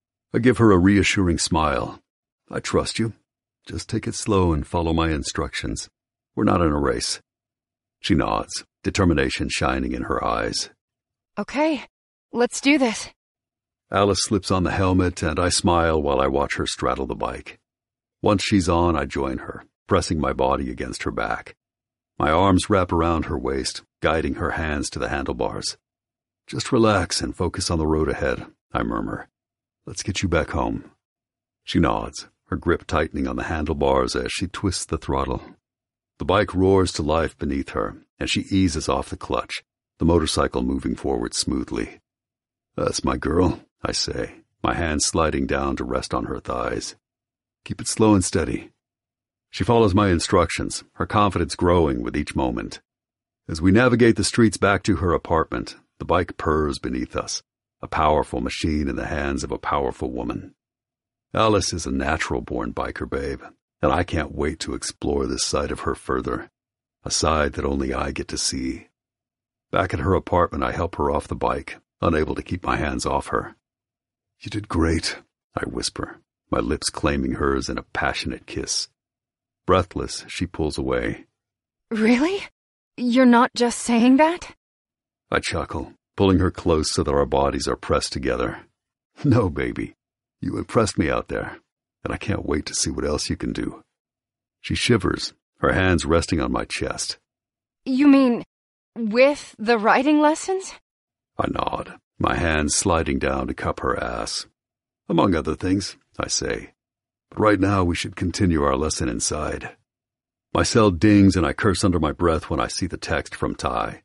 I give her a reassuring smile. I trust you. Just take it slow and follow my instructions. We're not in a race. She nods, determination shining in her eyes. Okay, let's do this. Alice slips on the helmet and I smile while I watch her straddle the bike. Once she's on, I join her, pressing my body against her back. My arms wrap around her waist, guiding her hands to the handlebars. Just relax and focus on the road ahead, I murmur. Let's get you back home. She nods, her grip tightening on the handlebars as she twists the throttle. The bike roars to life beneath her, and she eases off the clutch, the motorcycle moving forward smoothly. That's my girl, I say, my hands sliding down to rest on her thighs. Keep it slow and steady. She follows my instructions, her confidence growing with each moment. As we navigate the streets back to her apartment, the bike purrs beneath us, a powerful machine in the hands of a powerful woman. Alice is a natural-born biker babe, and I can't wait to explore this side of her further, a side that only I get to see. Back at her apartment, I help her off the bike, unable to keep my hands off her. You did great, I whisper, my lips claiming hers in a passionate kiss. Breathless, she pulls away. Really? You're not just saying that? I chuckle, pulling her close so that our bodies are pressed together. No, baby. You impressed me out there, and I can't wait to see what else you can do. She shivers, her hands resting on my chest. You mean with the riding lessons? I nod, my hands sliding down to cup her ass. Among other things, I say. But right now we should continue our lesson inside. My cell dings and I curse under my breath when I see the text from Ty.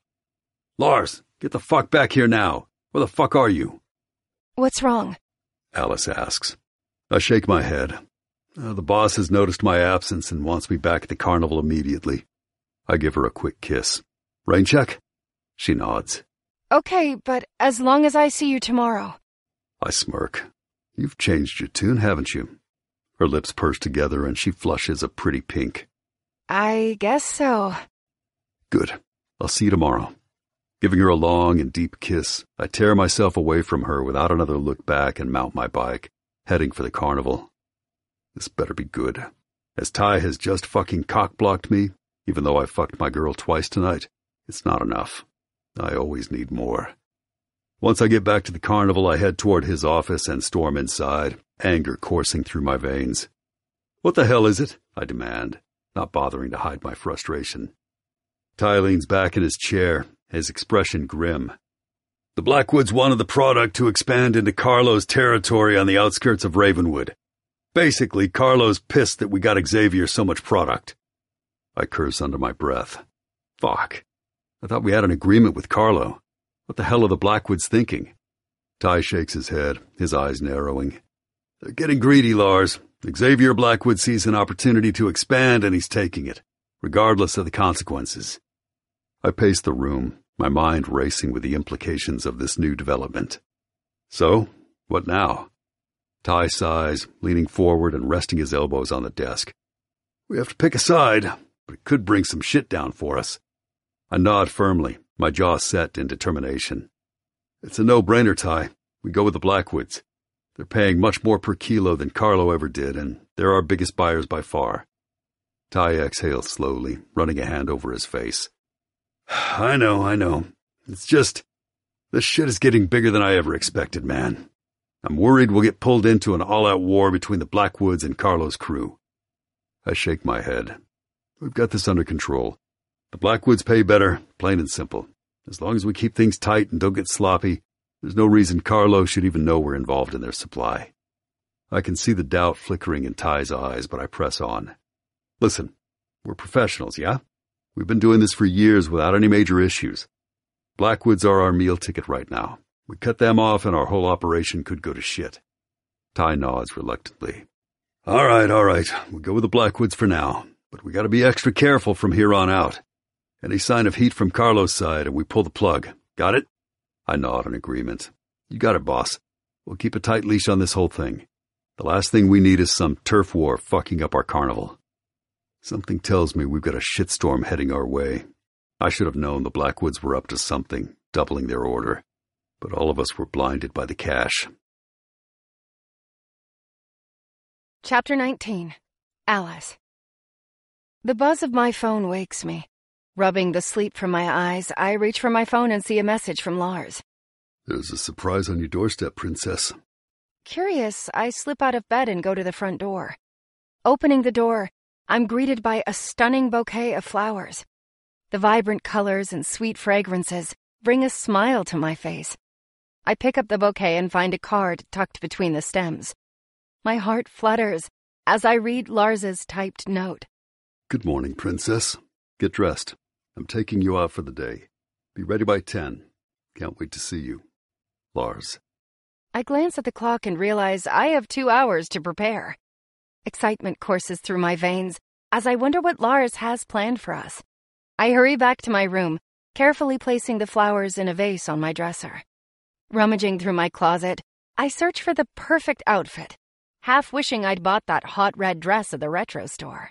Lars, get the fuck back here now. Where the fuck are you? What's wrong? Alice asks. I shake my head. The boss has noticed my absence and wants me back at the carnival immediately. I give her a quick kiss. Rain check? She nods. Okay, but as long as I see you tomorrow. I smirk. You've changed your tune, haven't you? Her lips purse together and she flushes a pretty pink. I guess so. Good. I'll see you tomorrow. Giving her a long and deep kiss, I tear myself away from her without another look back and mount my bike, heading for the carnival. This better be good, as Ty has just fucking cock-blocked me. Even though I fucked my girl twice tonight, it's not enough. I always need more. Once I get back to the carnival, I head toward his office and storm inside, anger coursing through my veins. What the hell is it? I demand, not bothering to hide my frustration. Ty leans back in his chair, his expression grim. The Blackwoods wanted the product to expand into Carlo's territory on the outskirts of Ravenwood. Basically, Carlo's pissed that we got Xavier so much product. I curse under my breath. Fuck. I thought we had an agreement with Carlo. What the hell are the Blackwoods thinking? Ty shakes his head, his eyes narrowing. They're getting greedy, Lars. Xavier Blackwood sees an opportunity to expand and he's taking it, regardless of the consequences. I pace the room, my mind racing with the implications of this new development. So, what now? Ty sighs, leaning forward and resting his elbows on the desk. We have to pick a side, but it could bring some shit down for us. I nod firmly, my jaw set in determination. It's a no-brainer, Ty. We go with the Blackwoods. They're paying much more per kilo than Carlo ever did, and they're our biggest buyers by far. Ty exhales slowly, running a hand over his face. I know. It's just, this shit is getting bigger than I ever expected, man. I'm worried we'll get pulled into an all-out war between the Blackwoods and Carlo's crew. I shake my head. We've got this under control. The Blackwoods pay better, plain and simple. As long as we keep things tight and don't get sloppy, there's no reason Carlo should even know we're involved in their supply. I can see the doubt flickering in Ty's eyes, but I press on. Listen, we're professionals, yeah? We've been doing this for years without any major issues. Blackwoods are our meal ticket right now. We cut them off and our whole operation could go to shit. Ty nods reluctantly. All right. We'll go with the Blackwoods for now, but we gotta be extra careful from here on out. Any sign of heat from Carlos' side and we pull the plug. Got it? I nod in agreement. You got it, boss. We'll keep a tight leash on this whole thing. The last thing we need is some turf war fucking up our carnival. Something tells me we've got a shitstorm heading our way. I should have known the Blackwoods were up to something, doubling their order. But all of us were blinded by the cash. Chapter 19. Alice. The buzz of my phone wakes me. Rubbing the sleep from my eyes, I reach for my phone and see a message from Lars. There's a surprise on your doorstep, Princess. Curious, I slip out of bed and go to the front door. Opening the door, I'm greeted by a stunning bouquet of flowers. The vibrant colors and sweet fragrances bring a smile to my face. I pick up the bouquet and find a card tucked between the stems. My heart flutters as I read Lars's typed note. Good morning, Princess. Get dressed. I'm taking you out for the day. Be ready by 10. Can't wait to see you. Lars. I glance at the clock and realize I have 2 hours to prepare. Excitement courses through my veins as I wonder what Lars has planned for us. I hurry back to my room, carefully placing the flowers in a vase on my dresser. Rummaging through my closet, I search for the perfect outfit, half wishing I'd bought that hot red dress at the retro store.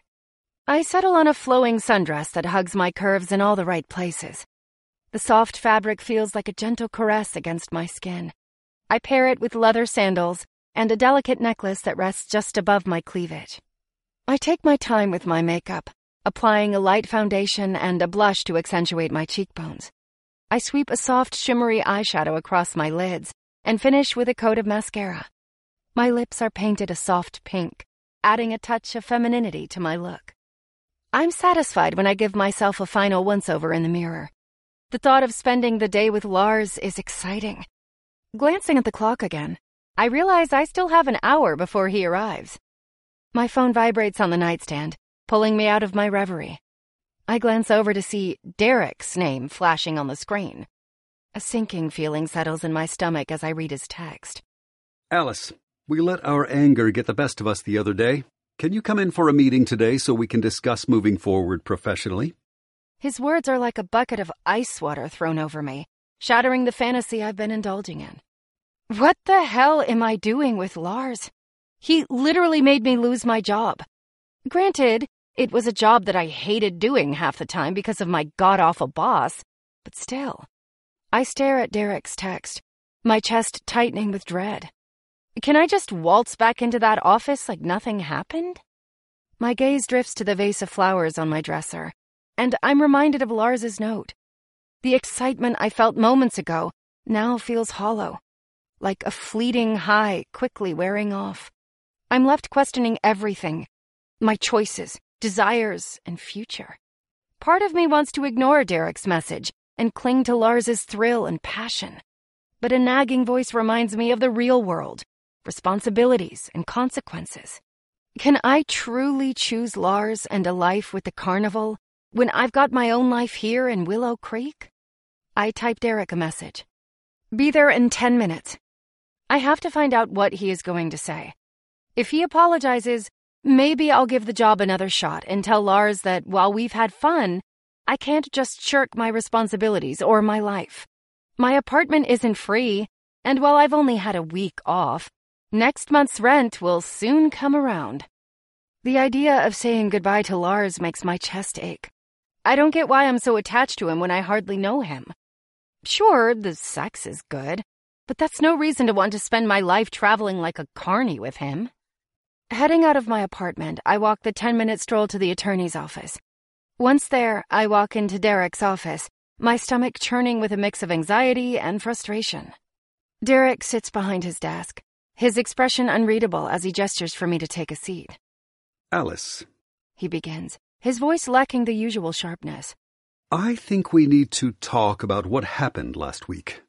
I settle on a flowing sundress that hugs my curves in all the right places. The soft fabric feels like a gentle caress against my skin. I pair it with leather sandals and a delicate necklace that rests just above my cleavage. I take my time with my makeup, applying a light foundation and a blush to accentuate my cheekbones. I sweep a soft, shimmery eyeshadow across my lids and finish with a coat of mascara. My lips are painted a soft pink, adding a touch of femininity to my look. I'm satisfied when I give myself a final once-over in the mirror. The thought of spending the day with Lars is exciting. Glancing at the clock again, I realize I still have an hour before he arrives. My phone vibrates on the nightstand, pulling me out of my reverie. I glance over to see Derek's name flashing on the screen. A sinking feeling settles in my stomach as I read his text. Alice, we let our anger get the best of us the other day. Can you come in for a meeting today so we can discuss moving forward professionally? His words are like a bucket of ice water thrown over me, shattering the fantasy I've been indulging in. What the hell am I doing with Lars? He literally made me lose my job. Granted, it was a job that I hated doing half the time because of my god-awful boss, but still. I stare at Derek's text, my chest tightening with dread. Can I just waltz back into that office like nothing happened? My gaze drifts to the vase of flowers on my dresser, and I'm reminded of Lars's note. The excitement I felt moments ago now feels hollow, like a fleeting high quickly wearing off. I'm left questioning everything, my choices, desires, and future. Part of me wants to ignore Derek's message and cling to Lars's thrill and passion. But a nagging voice reminds me of the real world, responsibilities and consequences. Can I truly choose Lars and a life with the carnival when I've got my own life here in Willow Creek? I type Derek a message. Be there in 10 minutes. I have to find out what he is going to say. If he apologizes, maybe I'll give the job another shot and tell Lars that while we've had fun, I can't just shirk my responsibilities or my life. My apartment isn't free, and while I've only had a week off, next month's rent will soon come around. The idea of saying goodbye to Lars makes my chest ache. I don't get why I'm so attached to him when I hardly know him. Sure, the sex is good, but that's no reason to want to spend my life traveling like a carny with him. Heading out of my apartment, I walk the 10-minute stroll to the attorney's office. Once there, I walk into Derek's office, my stomach churning with a mix of anxiety and frustration. Derek sits behind his desk, his expression unreadable as he gestures for me to take a seat. Alice, he begins, his voice lacking the usual sharpness. I think we need to talk about what happened last week.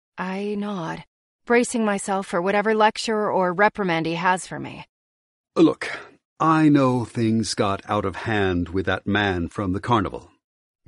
I nod, bracing myself for whatever lecture or reprimand he has for me. Look, I know things got out of hand with that man from the carnival.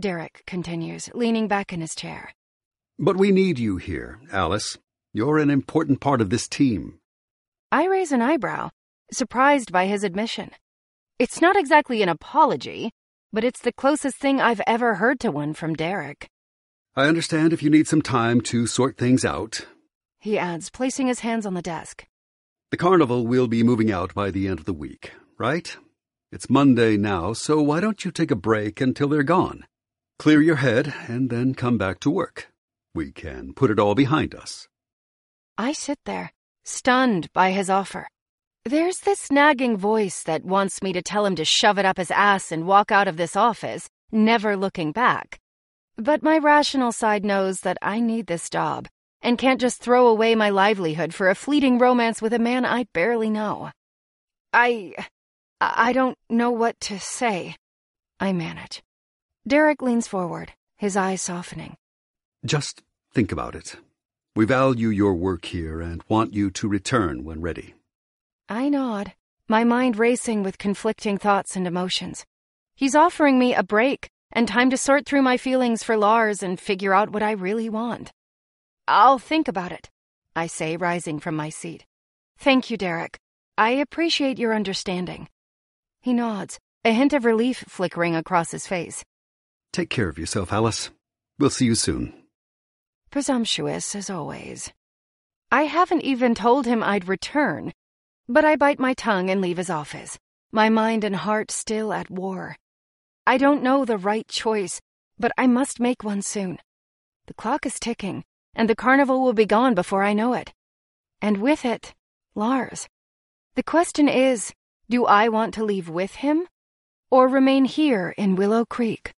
Derek continues, leaning back in his chair. But we need you here, Alice. You're an important part of this team. I raise an eyebrow, surprised by his admission. It's not exactly an apology, but it's the closest thing I've ever heard to one from Derek. I understand if you need some time to sort things out, he adds, placing his hands on the desk. The carnival will be moving out by the end of the week, right? It's Monday now, so why don't you take a break until they're gone? Clear your head and then come back to work. We can put it all behind us. I sit there, stunned by his offer. There's this nagging voice that wants me to tell him to shove it up his ass and walk out of this office, never looking back. But my rational side knows that I need this job and can't just throw away my livelihood for a fleeting romance with a man I barely know. I don't know what to say, I manage. Derek leans forward, his eyes softening. Just think about it. We value your work here and want you to return when ready. I nod, my mind racing with conflicting thoughts and emotions. He's offering me a break and time to sort through my feelings for Lars and figure out what I really want. I'll think about it, I say, rising from my seat. Thank you, Derek. I appreciate your understanding. He nods, a hint of relief flickering across his face. Take care of yourself, Alice. We'll see you soon. Presumptuous as always. I haven't even told him I'd return, but I bite my tongue and leave his office, my mind and heart still at war. I don't know the right choice, but I must make one soon. The clock is ticking, and the carnival will be gone before I know it. And with it, Lars. The question is, do I want to leave with him, or remain here in Willow Creek?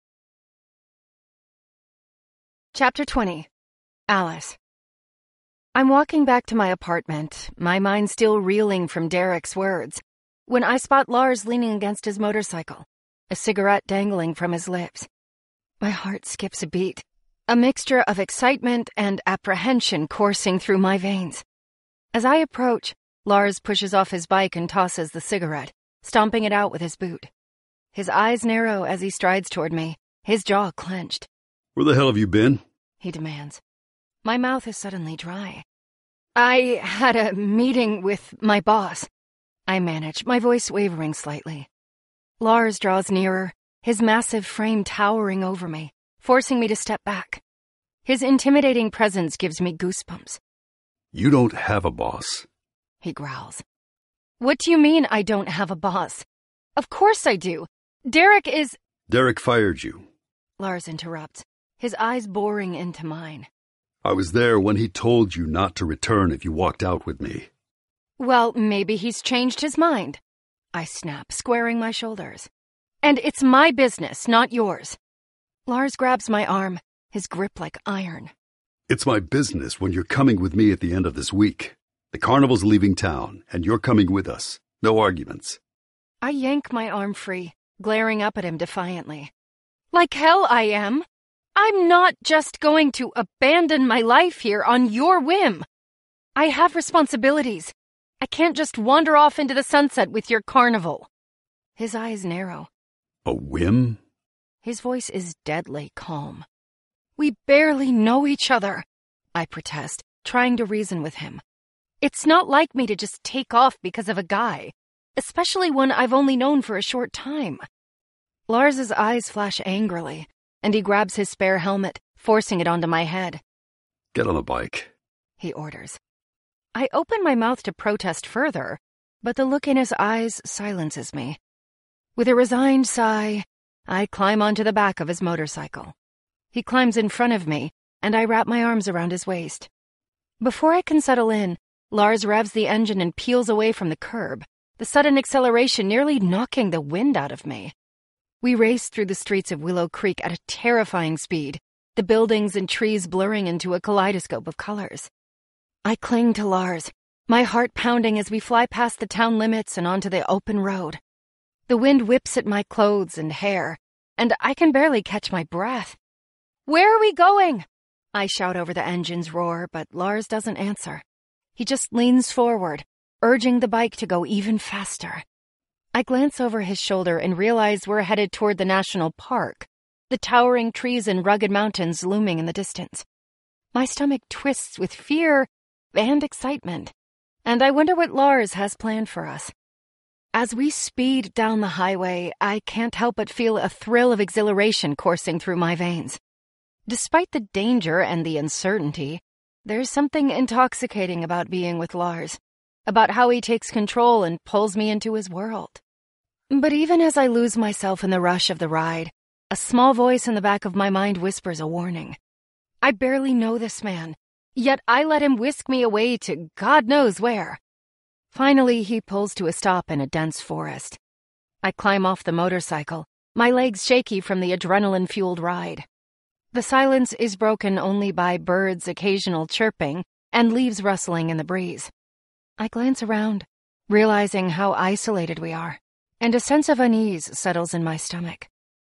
Chapter 20. Alice. I'm walking back to my apartment, my mind still reeling from Derek's words, when I spot Lars leaning against his motorcycle, a cigarette dangling from his lips. My heart skips a beat, a mixture of excitement and apprehension coursing through my veins. As I approach, Lars pushes off his bike and tosses the cigarette, stomping it out with his boot. His eyes narrow as he strides toward me, his jaw clenched. Where the hell have you been? He demands. My mouth is suddenly dry. I had a meeting with my boss, I manage, my voice wavering slightly. Lars draws nearer, his massive frame towering over me, forcing me to step back. His intimidating presence gives me goosebumps. You don't have a boss, he growls. What do you mean I don't have a boss? Of course I do. Derek fired you, Lars interrupts, his eyes boring into mine. I was there when he told you not to return if you walked out with me. Well, maybe he's changed his mind, I snap, squaring my shoulders. And it's my business, not yours. Lars grabs my arm, his grip like iron. It's my business when you're coming with me at the end of this week. The carnival's leaving town, and you're coming with us. No arguments. I yank my arm free, glaring up at him defiantly. Like hell I am. I'm not just going to abandon my life here on your whim. I have responsibilities. I can't just wander off into the sunset with your carnival. His eyes narrow. A whim? His voice is deadly calm. We barely know each other, I protest, trying to reason with him. It's not like me to just take off because of a guy, especially one I've only known for a short time. Lars's eyes flash angrily, and he grabs his spare helmet, forcing it onto my head. Get on the bike, he orders. I open my mouth to protest further, but the look in his eyes silences me. With a resigned sigh, I climb onto the back of his motorcycle. He climbs in front of me, and I wrap my arms around his waist. Before I can settle in, Lars revs the engine and peels away from the curb, the sudden acceleration nearly knocking the wind out of me. We race through the streets of Willow Creek at a terrifying speed, the buildings and trees blurring into a kaleidoscope of colors. I cling to Lars, my heart pounding as we fly past the town limits and onto the open road. The wind whips at my clothes and hair, and I can barely catch my breath. Where are we going? I shout over the engine's roar, but Lars doesn't answer. He just leans forward, urging the bike to go even faster. I glance over his shoulder and realize we're headed toward the national park, the towering trees and rugged mountains looming in the distance. My stomach twists with fear and excitement, and I wonder what Lars has planned for us. As we speed down the highway, I can't help but feel a thrill of exhilaration coursing through my veins. Despite the danger and the uncertainty, there's something intoxicating about being with Lars, about how he takes control and pulls me into his world. But even as I lose myself in the rush of the ride, a small voice in the back of my mind whispers a warning. I barely know this man, yet I let him whisk me away to God knows where. Finally, he pulls to a stop in a dense forest. I climb off the motorcycle, my legs shaky from the adrenaline-fueled ride. The silence is broken only by birds' occasional chirping and leaves rustling in the breeze. I glance around, realizing how isolated we are, and a sense of unease settles in my stomach.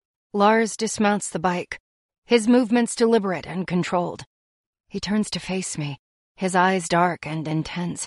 Lars dismounts the bike, his movements deliberate and controlled. He turns to face me, his eyes dark and intense.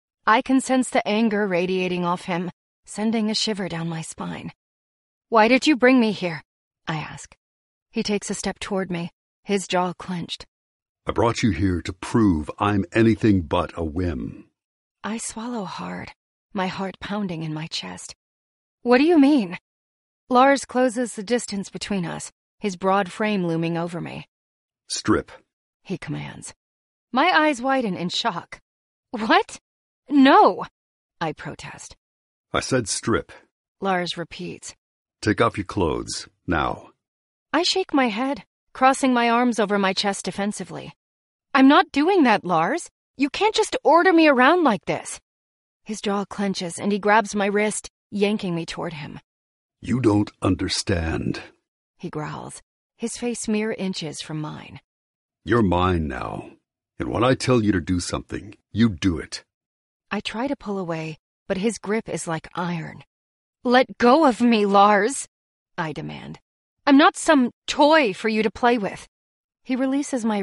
I can sense the anger radiating off him, sending a shiver down my spine. "Why did you bring me here?" I ask. He takes a step toward me, his jaw clenched. I brought you here to prove I'm anything but a whim. I swallow hard, my heart pounding in my chest. "What do you mean?" Lars closes the distance between us, his broad frame looming over me. Strip, he commands. My eyes widen in shock. "What? No!" I protest. I said strip. Lars repeats. Take off your clothes, now. I shake my head, crossing my arms over my chest defensively. "I'm not doing that, Lars. You can't just order me around like this." His jaw clenches and he grabs my wrist, yanking me toward him. You don't understand, he growls, his face mere inches from mine. You're mine now, and when I tell you to do something, you do it. I try to pull away, but his grip is like iron. "Let go of me, Lars," I demand. "I'm not some toy for you to play with." He releases my